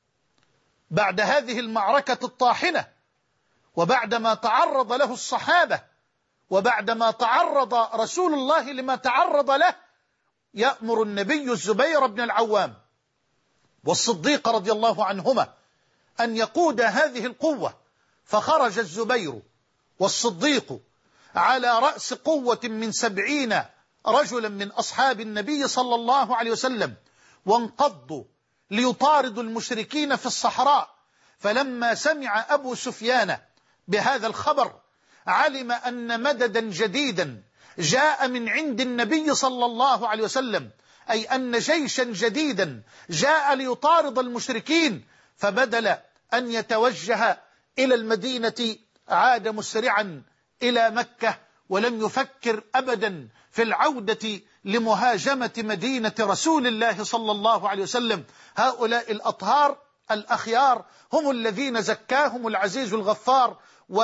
بعد هذه المعركة الطاحنة، وبعدما تعرض له الصحابة، وبعدما تعرض رسول الله لما تعرض له، يأمر النبي الزبير بن العوام والصديق رضي الله عنهما أن يقود هذه القوة. فخرج الزبير والصديق على رأس قوة من سبعين رجلا من أصحاب النبي صلى الله عليه وسلم، وانقضوا ليطاردوا المشركين في الصحراء. فلما سمع أبو سفيان بهذا الخبر علم أن مددا جديدا جاء من عند النبي صلى الله عليه وسلم، أي أن جيشا جديدا جاء ليطارد المشركين، فبدل أن يتوجه إلى المدينة عاد مسرعا إلى مكة، ولم يفكر أبدا في العودة لمهاجمة مدينة رسول الله صلى الله عليه وسلم. هؤلاء الأطهار الأخيار هم الذين زكاهم العزيز الغفار،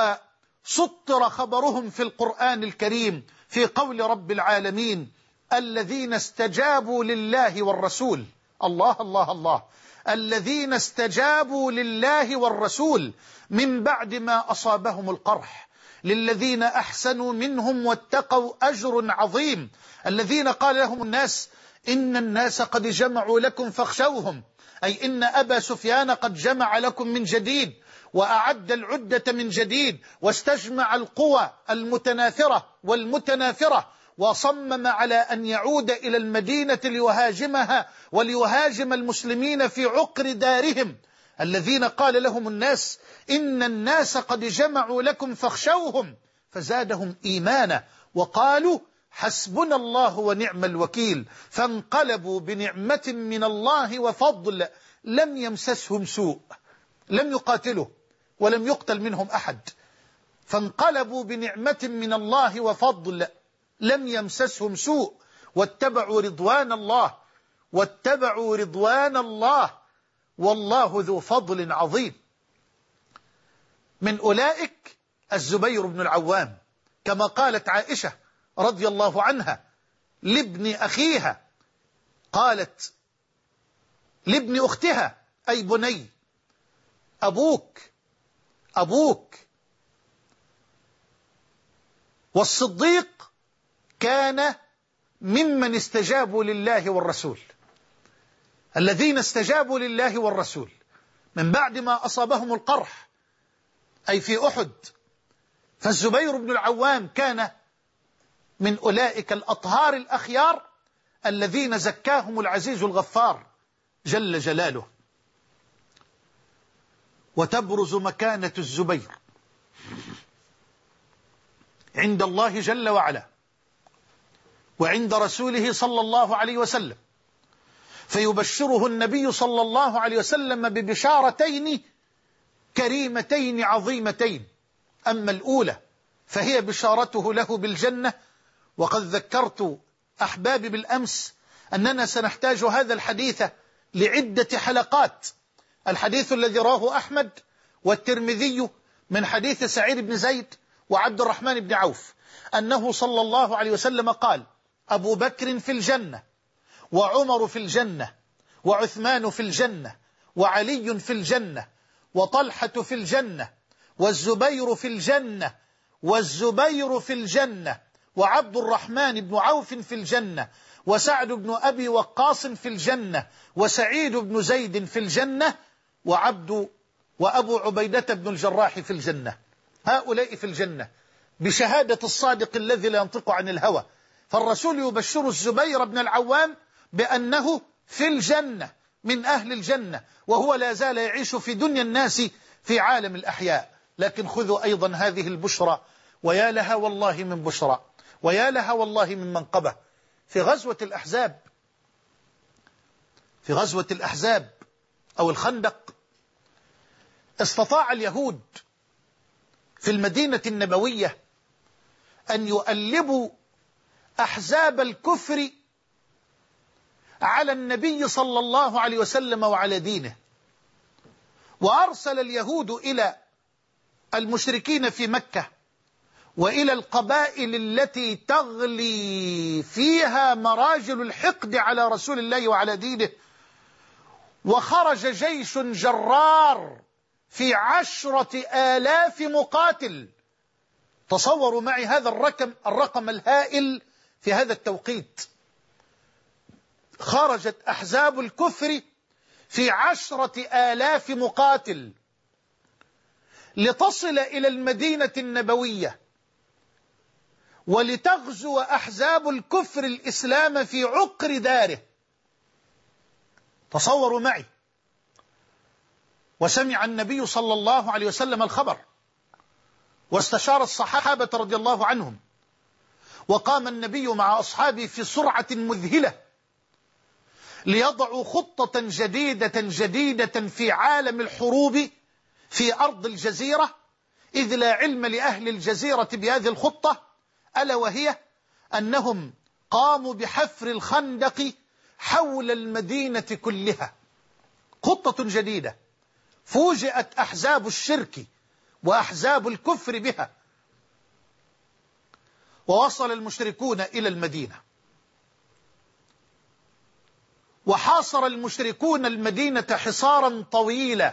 وسطر خبرهم في القرآن الكريم في قول رب العالمين: الذين استجابوا لله والرسول. الله الله الله الذين استجابوا لله والرسول من بعد ما أصابهم القرح، للذين أحسنوا منهم واتقوا أجر عظيم. الذين قال لهم الناس إن الناس قد جمعوا لكم فاخشوهم، أي إن أبا سفيان قد جمع لكم من جديد وأعد العدة من جديد، واستجمع القوى المتناثرة والمتنافرة، وصمم على أن يعود إلى المدينة ليهاجمها وليهاجم المسلمين في عقر دارهم. الذين قال لهم الناس إن الناس قد جمعوا لكم فاخشوهم فزادهم إيمانا وقالوا حسبنا الله ونعم الوكيل، فانقلبوا بنعمة من الله وفضل لم يمسسهم سوء، لم يقاتلوا ولم يقتل منهم أحد، فانقلبوا بنعمة من الله وفضل لم يمسسهم سوء، واتبعوا رضوان الله واتبعوا رضوان الله والله ذو فضل عظيم. من أولئك الزبير بن العوام، كما قالت عائشة رضي الله عنها لابن أخيها، قالت لابن أختها: أي بني، أبوك أبوك والصديق كان ممن استجابوا لله والرسول، الذين استجابوا لله والرسول من بعد ما أصابهم القرح، أي في أحد. فالزبير بن العوام كان من أولئك الأطهار الأخيار الذين زكاهم العزيز الغفار جل جلاله. وتبرز مكانة الزبير عند الله جل وعلا وعند رسوله صلى الله عليه وسلم، فيبشره النبي صلى الله عليه وسلم ببشارتين كريمتين عظيمتين. أما الأولى فهي بشارته له بالجنة، وقد ذكرت أحبابي بالأمس أننا سنحتاج هذا الحديث لعدة حلقات. الحديث الذي رواه أحمد والترمذي من حديث سعيد بن زيد وعبد الرحمن بن عوف أنه صلى الله عليه وسلم قال: أبو بكر في الجنة، وعمر في الجنة، وعثمان في الجنة، وعلي في الجنة، وطلحة في الجنة، والزبير في الجنة، والزبير في الجنة، وعبد الرحمن بن عوف في الجنة، وسعد بن أبي وقاص في الجنة، وسعيد بن زيد في الجنة، وعبد وأبو عبيدة بن الجراح في الجنة. هؤلاء في الجنة بشهادة الصادق الذي لا ينطق عن الهوى. فالرسول يبشر الزبير بن العوام بأنه في الجنة من أهل الجنة، وهو لا زال يعيش في دنيا الناس في عالم الأحياء. لكن خذوا أيضا هذه البشرى، ويا لها والله من بشرى، ويا لها والله من منقبة. في غزوة الأحزاب في غزوة الأحزاب أو الخندق استطاع اليهود في المدينة النبوية أن يؤلبوا أحزاب الكفر على النبي صلى الله عليه وسلم وعلى دينه. وأرسل اليهود إلى المشركين في مكة وإلى القبائل التي تغلي فيها مراجل الحقد على رسول الله وعلى دينه، وخرج جيش جرار في عشرة آلاف مقاتل. تصوروا معي هذا الرقم الرقم الهائل في هذا التوقيت. خرجت أحزاب الكفر في عشرة آلاف مقاتل لتصل إلى المدينة النبوية ولتغزو أحزاب الكفر الإسلام في عقر داره. تصوروا معي. وسمع النبي صلى الله عليه وسلم الخبر، واستشار الصحابة رضي الله عنهم، وقام النبي مع أصحابه في سرعة مذهلة ليضعوا خطة جديدة جديدة في عالم الحروب في أرض الجزيرة، إذ لا علم لأهل الجزيرة بهذه الخطة، ألا وهي أنهم قاموا بحفر الخندق حول المدينة كلها. خطة جديدة فوجئت أحزاب الشرك وأحزاب الكفر بها، ووصل المشركون إلى المدينة، وحاصر المشركون المدينة حصارا طويلا.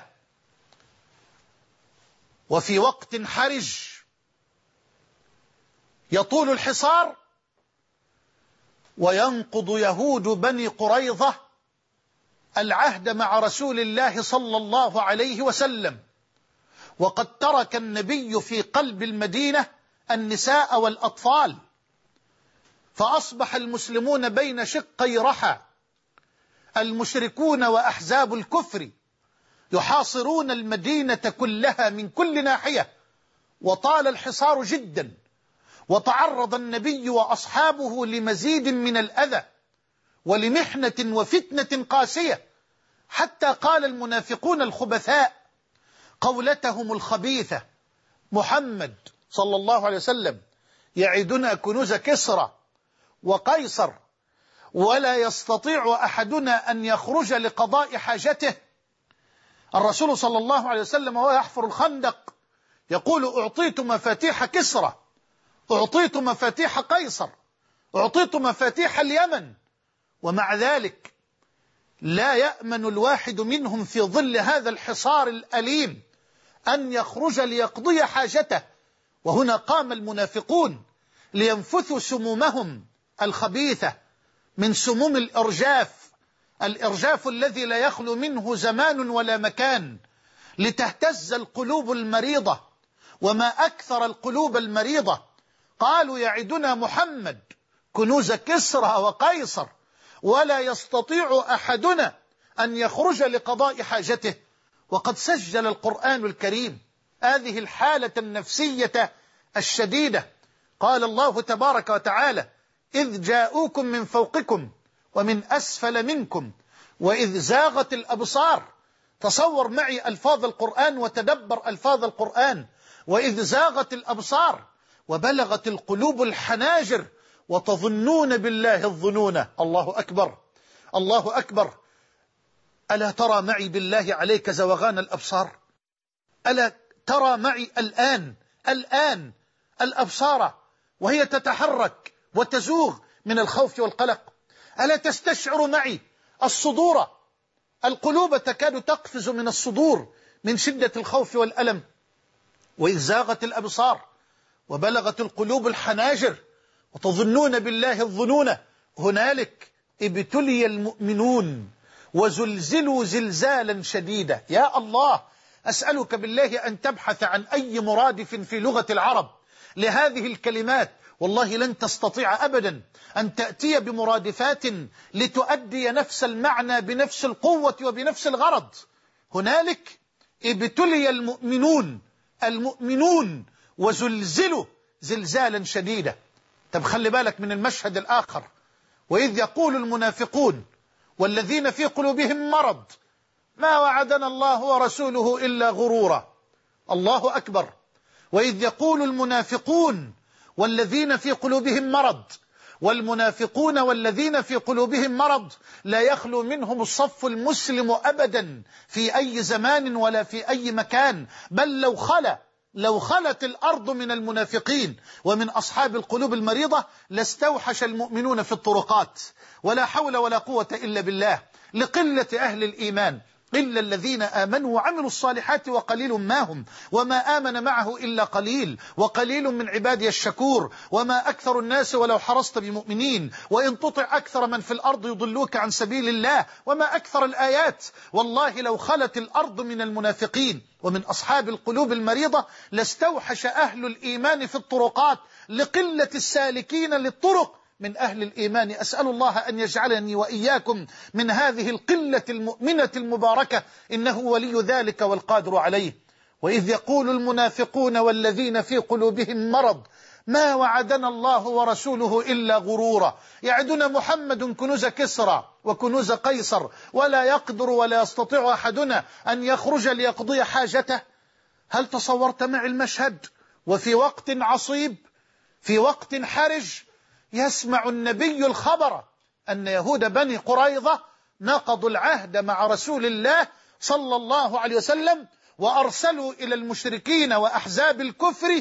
وفي وقت حرج يطول الحصار وينقض يهود بني قريظة العهد مع رسول الله صلى الله عليه وسلم، وقد ترك النبي في قلب المدينة النساء والأطفال، فأصبح المسلمون بين شقي رحى، المشركون وأحزاب الكفر يحاصرون المدينة كلها من كل ناحية. وطال الحصار جدا، وتعرض النبي وأصحابه لمزيد من الأذى ولمحنة وفتنة قاسية، حتى قال المنافقون الخبثاء قولتهم الخبيثة: محمد صلى الله عليه وسلم يعدنا كنوز كسرى وقيصر ولا يستطيع أحدنا أن يخرج لقضاء حاجته. الرسول صلى الله عليه وسلم وهو يحفر الخندق يقول: أعطيت مفاتيح كسرى، أعطيت مفاتيح قيصر، أعطيت مفاتيح اليمن، ومع ذلك لا يأمن الواحد منهم في ظل هذا الحصار الأليم أن يخرج ليقضي حاجته. وهنا قام المنافقون لينفثوا سمومهم الخبيثة من سموم الإرجاف، الإرجاف الذي لا يخلو منه زمان ولا مكان، لتهتز القلوب المريضة. وما أكثر القلوب المريضة. قالوا: يعدنا محمد كنوز كسرى وقيصر ولا يستطيع أحدنا أن يخرج لقضاء حاجته. وقد سجل القرآن الكريم هذه الحالة النفسية الشديدة. قال الله تبارك وتعالى: إذ جاءوكم من فوقكم ومن أسفل منكم وإذ زاغت الأبصار. تصور معي ألفاظ القرآن وتدبر ألفاظ القرآن. وإذ زاغت الأبصار وبلغت القلوب الحناجر وتظنون بالله الظنون. الله أكبر، الله أكبر. ألا ترى معي بالله عليك زوغان الأبصار؟ ألا ترى معي الآن الآن الأبصار وهي تتحرك وتزوغ من الخوف والقلق؟ ألا تستشعر معي الصدور، القلوب تكاد تقفز من الصدور من شدة الخوف والألم؟ وإذ زاغت الأبصار وبلغت القلوب الحناجر وتظنون بالله الظنون هنالك ابتلي المؤمنون وزلزلوا زلزالا شديدا. يا الله، أسألك بالله أن تبحث عن أي مرادف في لغة العرب لهذه الكلمات، والله لن تستطيع أبدا أن تأتي بمرادفات لتؤدي نفس المعنى بنفس القوة وبنفس الغرض. هنالك ابتلي المؤمنون المؤمنون وزلزلوا زلزالا شديدا. طب خلي بالك من المشهد الآخر، وإذ يقول المنافقون والذين في قلوبهم مرض ما وعدنا الله ورسوله إلا غرورا. الله أكبر. وإذ يقول المنافقون والذين في قلوبهم مرض، والمنافقون والذين في قلوبهم مرض لا يخلو منهم الصف المسلم أبدا في أي زمان ولا في أي مكان، بل لو خلا لو خلت الأرض من المنافقين ومن أصحاب القلوب المريضة لاستوحش المؤمنون في الطرقات. ولا حول ولا قوة إلا بالله، لقلة أهل الإيمان، إلا الذين آمنوا وعملوا الصالحات وقليل ما هم، وما آمن معه إلا قليل، وقليل من عبادي الشكور، وما أكثر الناس ولو حرصت بمؤمنين، وإن تطع أكثر من في الأرض يضلوك عن سبيل الله، وما أكثر الآيات. والله لو خلت الأرض من المنافقين ومن أصحاب القلوب المريضة لاستوحش أهل الإيمان في الطرقات لقلة السالكين للطرق من أهل الإيمان. أسأل الله أن يجعلني وإياكم من هذه القلة المؤمنة المباركة، إنه ولي ذلك والقادر عليه. وإذ يقول المنافقون والذين في قلوبهم مرض ما وعدنا الله ورسوله إلا غرورا. يعدنا محمد كنوز كسرى وكنوز قيصر، ولا يقدر ولا يستطيع أحدنا أن يخرج ليقضي حاجته. هل تصورت معي المشهد؟ وفي وقت عصيب، في وقت حرج، يسمع النبي الخبر أن يهود بني قريظة نقضوا العهد مع رسول الله صلى الله عليه وسلم، وأرسلوا إلى المشركين وأحزاب الكفر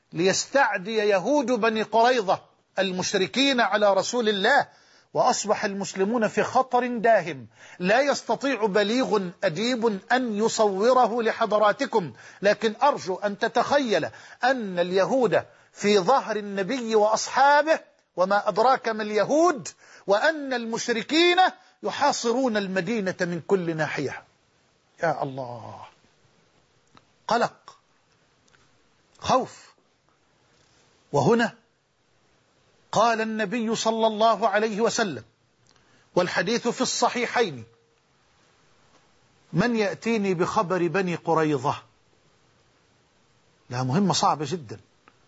ليستعدي يهود بني قريظة المشركين على رسول الله. وأصبح المسلمون في خطر داهم لا يستطيع بليغ أديب أن يصوره لحضراتكم، لكن أرجو أن تتخيل أن اليهود في ظهر النبي وأصحابه، وما أدراك ما اليهود، وأن المشركين يحاصرون المدينة من كل ناحية. يا الله، قلق، خوف. وهنا قال النبي صلى الله عليه وسلم، والحديث في الصحيحين: من يأتيني بخبر بني قريظة؟ لا، مهمة صعبة جدا،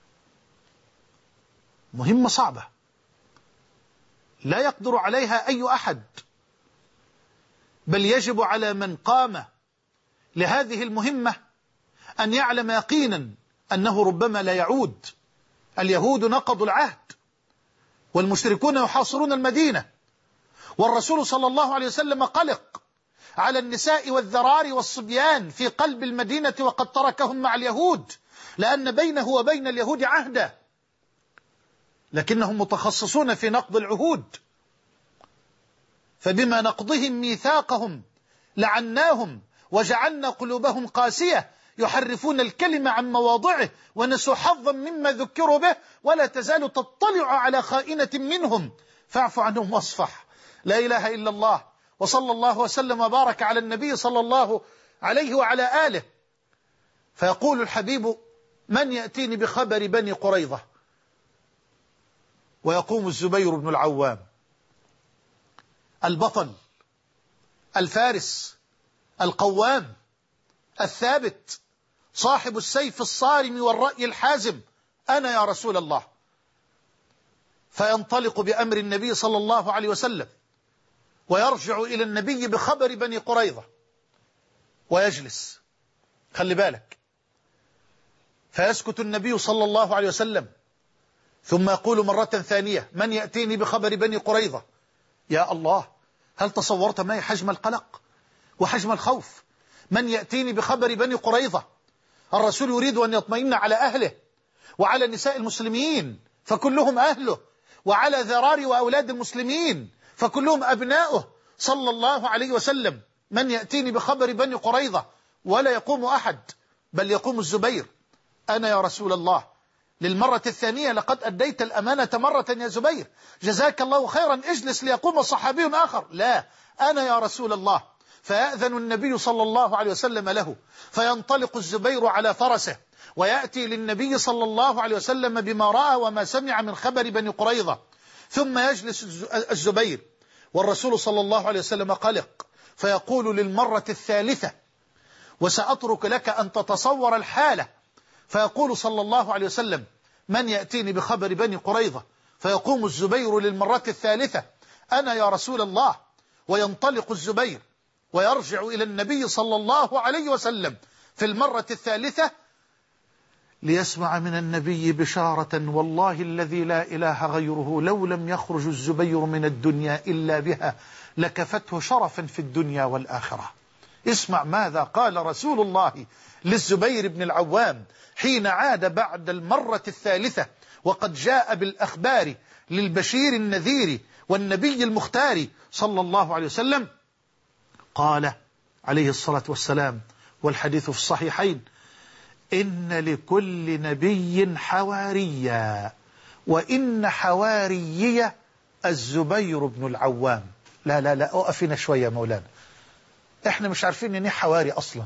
مهمة صعبة لا يقدر عليها أي أحد، بل يجب على من قام لهذه المهمة أن يعلم يقينا أنه ربما لا يعود. اليهود نقضوا العهد، والمشركون يحاصرون المدينة، والرسول صلى الله عليه وسلم قلق على النساء والذرار والصبيان في قلب المدينة، وقد تركهم مع اليهود لأن بينه وبين اليهود عهدا، لكنهم متخصصون في نقض العهود، فبما نقضهم ميثاقهم لعناهم وجعلنا قلوبهم قاسية يحرفون الكلمة عن مواضعه ونسوا حظا مما ذكروا به، ولا تزال تطلع على خائنة منهم فاعف عنهم واصفح. لا إله إلا الله، وصلى الله وسلم وبارك على النبي صلى الله عليه وعلى آله. فيقول الحبيب: من يأتيني بخبر بني قريظة؟ ويقوم الزبير بن العوام البطل الفارس القوام الثابت صاحب السيف الصارم والرأي الحازم: أنا يا رسول الله. فينطلق بأمر النبي صلى الله عليه وسلم ويرجع إلى النبي بخبر بني قريظة ويجلس. خلي بالك، فيسكت النبي صلى الله عليه وسلم ثم يقول مرة ثانية: من يأتيني بخبر بني قريظة؟ يا الله، هل تصورت معي حجم القلق وحجم الخوف؟ من يأتيني بخبر بني قريظة؟ الرسول يريد أن يطمئن على أهله وعلى نساء المسلمين فكلهم أهله، وعلى ذرار وأولاد المسلمين فكلهم أبناؤه صلى الله عليه وسلم. من يأتيني بخبر بني قريظة؟ ولا يقوم أحد، بل يقوم الزبير: أنا يا رسول الله. للمرة الثانية: لقد أديت الأمانة مرة يا زبير، جزاك الله خيرا، اجلس. ليقوم صحابي آخر: لا، أنا يا رسول الله. فيأذن النبي صلى الله عليه وسلم له، فينطلق الزبير على فرسه ويأتي للنبي صلى الله عليه وسلم بما رأى وما سمع من خبر بني قريظة. ثم يجلس الزبير والرسول صلى الله عليه وسلم قلق، فيقول للمرة الثالثة: وسأترك لك أن تتصور الحالة. فيقول صلى الله عليه وسلم: من يأتيني بخبر بني قريظة؟ فيقوم الزبير للمرة الثالثة: أنا يا رسول الله. وينطلق الزبير ويرجع إلى النبي صلى الله عليه وسلم في المرة الثالثة ليسمع من النبي بشارة والله الذي لا إله غيره لو لم يخرج الزبير من الدنيا إلا بها لكفته شرفا في الدنيا والآخرة. اسمع ماذا قال رسول الله للزبير بن العوام حين عاد بعد المرة الثالثة وقد جاء بالأخبار للبشير النذير والنبي المختار صلى الله عليه وسلم. قال عليه الصلاة والسلام، والحديث في الصحيحين: إن لكل نبي حواريا، وإن حواريي الزبير بن العوام. لا لا لا أقفنا شوية مولانا، إحنا مش عارفين إن حواري أصلا.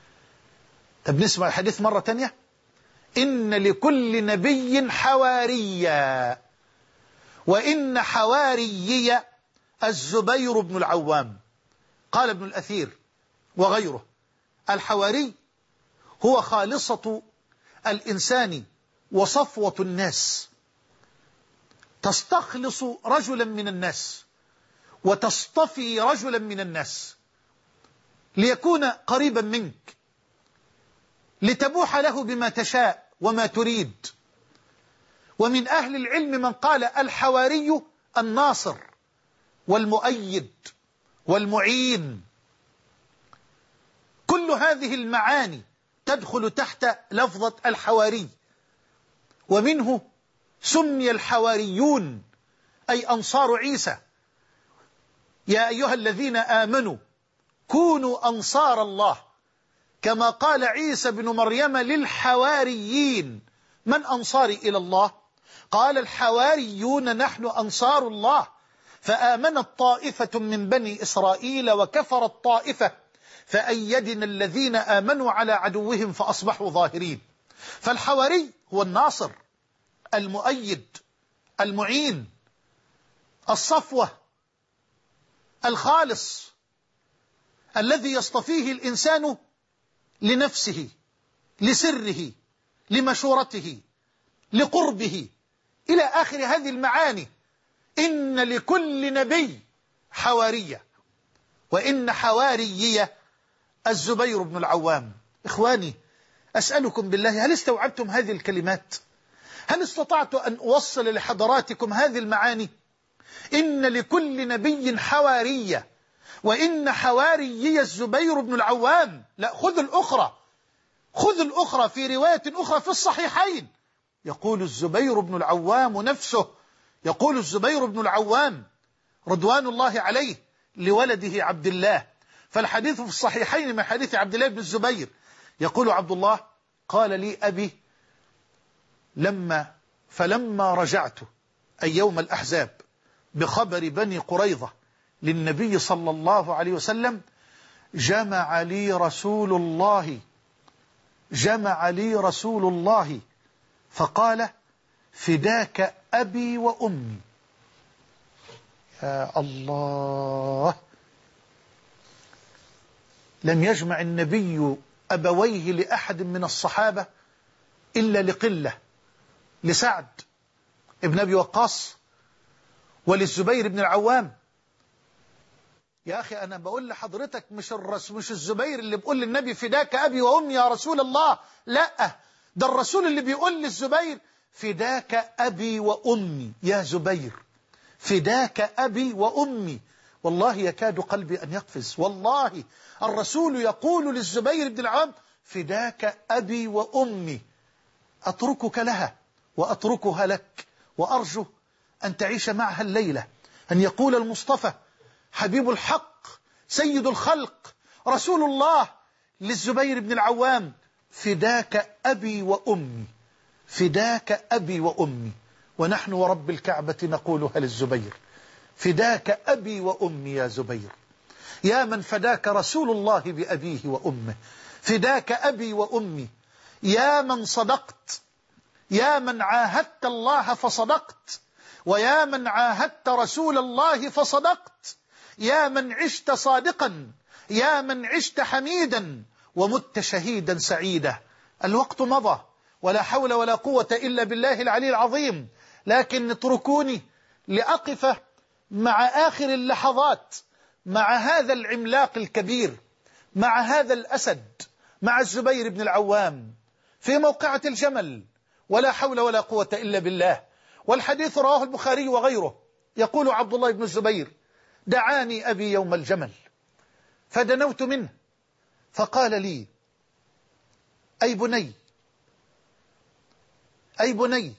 طب نسمع الحديث مرة تانية: إن لكل نبي حواريا، وإن حواريي الزبير بن العوام. قال ابن الأثير وغيره: الحواري هو خالصة الإنسان وصفوة الناس، تستخلص رجلا من الناس وتصطفي رجلا من الناس ليكون قريبا منك، لتبوح له بما تشاء وما تريد. ومن أهل العلم من قال الحواري الناصر والمؤيد والمعين. كل هذه المعاني تدخل تحت لفظة الحواري، ومنه سمي الحواريون أي أنصار عيسى. يا أيها الذين آمنوا كونوا أنصار الله، كما قال عيسى بن مريم للحواريين: من أنصاري إلى الله؟ قال الحواريون نحن أنصار الله. فآمنت طائفة من بني إسرائيل وكفرت طائفة فأيدنا الذين آمنوا على عدوهم فأصبحوا ظاهرين. فالحواري هو الناصر المؤيد المعين الصفوة الخالص الذي يصطفيه الإنسان لنفسه، لسره، لمشورته، لقربه، إلى آخر هذه المعاني. إن لكل نبي حوارية، وإن حواريي الزبير بن العوام. إخواني، أسألكم بالله، هل استوعبتم هذه الكلمات؟ هل استطعت أن أوصل لحضراتكم هذه المعاني؟ إن لكل نبي حوارية، وإن حواريي الزبير بن العوام. لا، خذ الأخرى، خذ الأخرى في رواية أخرى في الصحيحين. يقول الزبير بن العوام نفسه، يقول الزبير بن العوام رضوان الله عليه لولده عبد الله، فالحديث في الصحيحين من حديث عبد الله بن الزبير. يقول عبد الله: قال لي أبي لما فلما رجعت أي يوم الأحزاب بخبر بني قريظة للنبي صلى الله عليه وسلم، جمع لي رسول الله جمع لي رسول الله فقال: فداك أبي وأمي. يا الله، لم يجمع النبي أبويه لأحد من الصحابة إلا لقلة، لسعد ابن أبي وقاص وللزبير بن العوام. يا أخي أنا بقول لحضرتك مش الرسول مش الزبير اللي بيقول للنبي: فداك أبي وأمي يا رسول الله. لا، ده الرسول اللي بيقول للزبير: فداك أبي وأمي يا زبير، فداك أبي وأمي. والله يكاد قلبي أن يقفز، والله الرسول يقول للزبير بن العوام فداك أبي وأمي، أتركك لها وأتركها لك، وأرجو أن تعيش معها الليلة، أن يقول المصطفى حبيب الحق سيد الخلق رسول الله للزبير بن العوام فداك أبي وأمي، فداك أبي وأمي. ونحن ورب الكعبة نقولها للزبير فداك أبي وأمي يا زبير، يا من فداك رسول الله بأبيه وأمه، فداك أبي وأمي، يا من صدقت، يا من عاهدت الله فصدقت، ويا من عاهدت رسول الله فصدقت، يا من عشت صادقا، يا من عشت حميدا ومت شهيدا سعيدا. الوقت مضى ولا حول ولا قوة إلا بالله العلي العظيم، لكن اتركوني لأقف مع آخر اللحظات مع هذا العملاق الكبير، مع هذا الأسد، مع الزبير بن العوام في موقعة الجمل، ولا حول ولا قوة إلا بالله. والحديث رواه البخاري وغيره. يقول عبد الله بن الزبير دعاني أبي يوم الجمل فدنوت منه فقال لي أي بني، أي بني،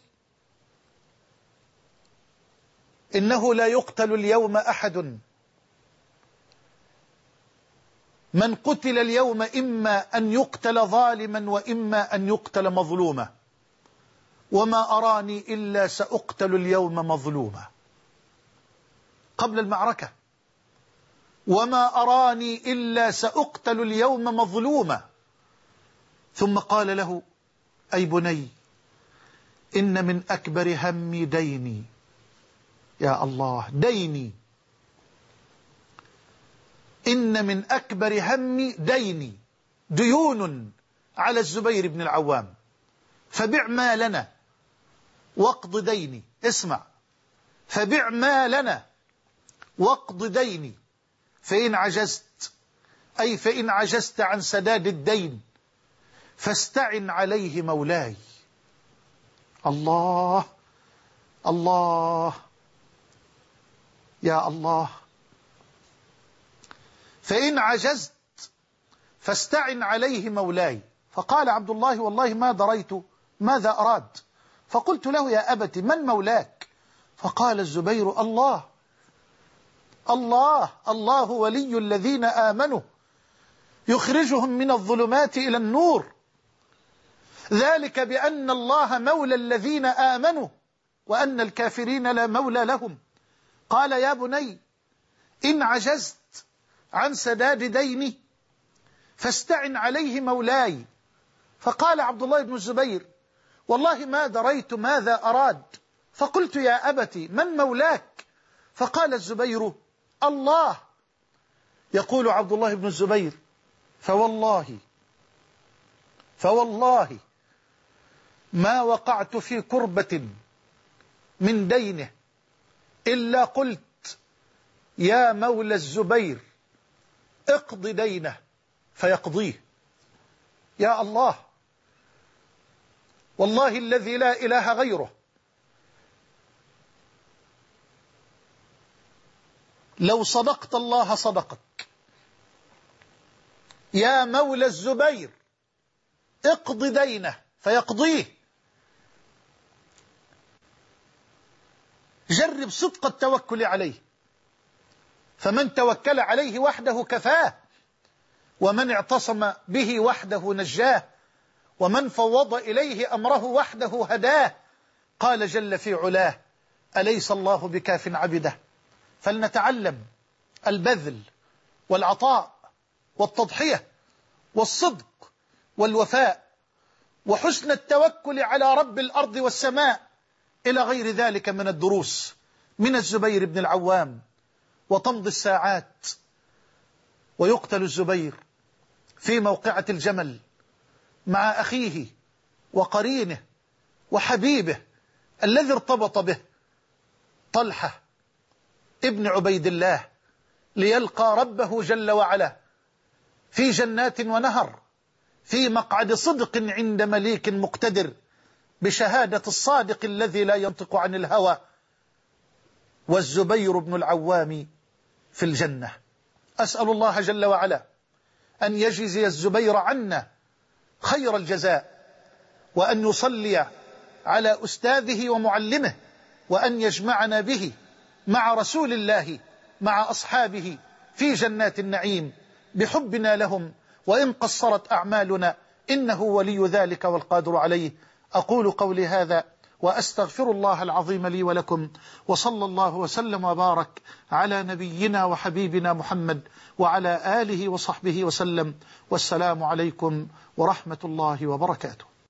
إنه لا يقتل اليوم أحد، من قتل اليوم إما أن يقتل ظالما وإما أن يقتل مظلوما، وما أراني إلا سأقتل اليوم مظلوما. قبل المعركة وما أراني إلا سأقتل اليوم مظلوما. ثم قال له أي بني إن من أكبر همي ديني، يا الله ديني، إن من أكبر همي ديني، ديون على الزبير بن العوام، فبع ما لنا واقض ديني. اسمع، فبع ما لنا واقض ديني، فإن عجزت، أي فإن عجزت عن سداد الدين فاستعن عليه مولاي. الله الله يا الله، فإن عجزت فاستعن عليه مولاي. فقال عبد الله والله ما دريت ماذا أراد، فقلت له يا أبت من مولاك؟ فقال الزبير الله الله الله ولي الذين آمنوا يخرجهم من الظلمات إلى النور، ذلك بأن الله مولى الذين آمنوا وأن الكافرين لا مولى لهم. قال يا بني إن عجزت عن سداد ديني فاستعن عليه مولاي. فقال عبد الله بن الزبير والله ما دريت ماذا أراد، فقلت يا أبت من مولاك؟ فقال الزبير الله. يقول عبد الله بن الزبير فوالله فوالله ما وقعت في كربة من دينه إلا قلت يا مولى الزبير اقض دينه فيقضيه. يا الله، والله الذي لا إله غيره، لو صدقت الله صدقك. يا مولى الزبير اقض دينه فيقضيه. جرب صدق التوكل عليه، فمن توكل عليه وحده كفاه، ومن اعتصم به وحده نجاه، ومن فوض إليه أمره وحده هداه. قال جل في علاه أليس الله بكاف عبده؟ فلنتعلم البذل والعطاء والتضحية والصدق والوفاء وحسن التوكل على رب الأرض والسماء إلى غير ذلك من الدروس من الزبير بن العوام. وتمضي الساعات ويقتل الزبير في موقعة الجمل مع أخيه وقرينه وحبيبه الذي ارتبط به طلحة ابن عبيد الله، ليلقى ربه جل وعلا في جنات ونهر في مقعد صدق عند مليك مقتدر. بشهادة الصادق الذي لا ينطق عن الهوى، والزبير بن العوام في الجنة. أسأل الله جل وعلا أن يجزي الزبير عنا خير الجزاء، وأن يصلي على أستاذه ومعلمه، وأن يجمعنا به مع رسول الله مع أصحابه في جنات النعيم بحبنا لهم، وإن قصرت أعمالنا إنه ولي ذلك والقادر عليه. أقول قولي هذا وأستغفر الله العظيم لي ولكم، وصلى الله وسلم وبارك على نبينا وحبيبنا محمد وعلى آله وصحبه وسلم، والسلام عليكم ورحمة الله وبركاته.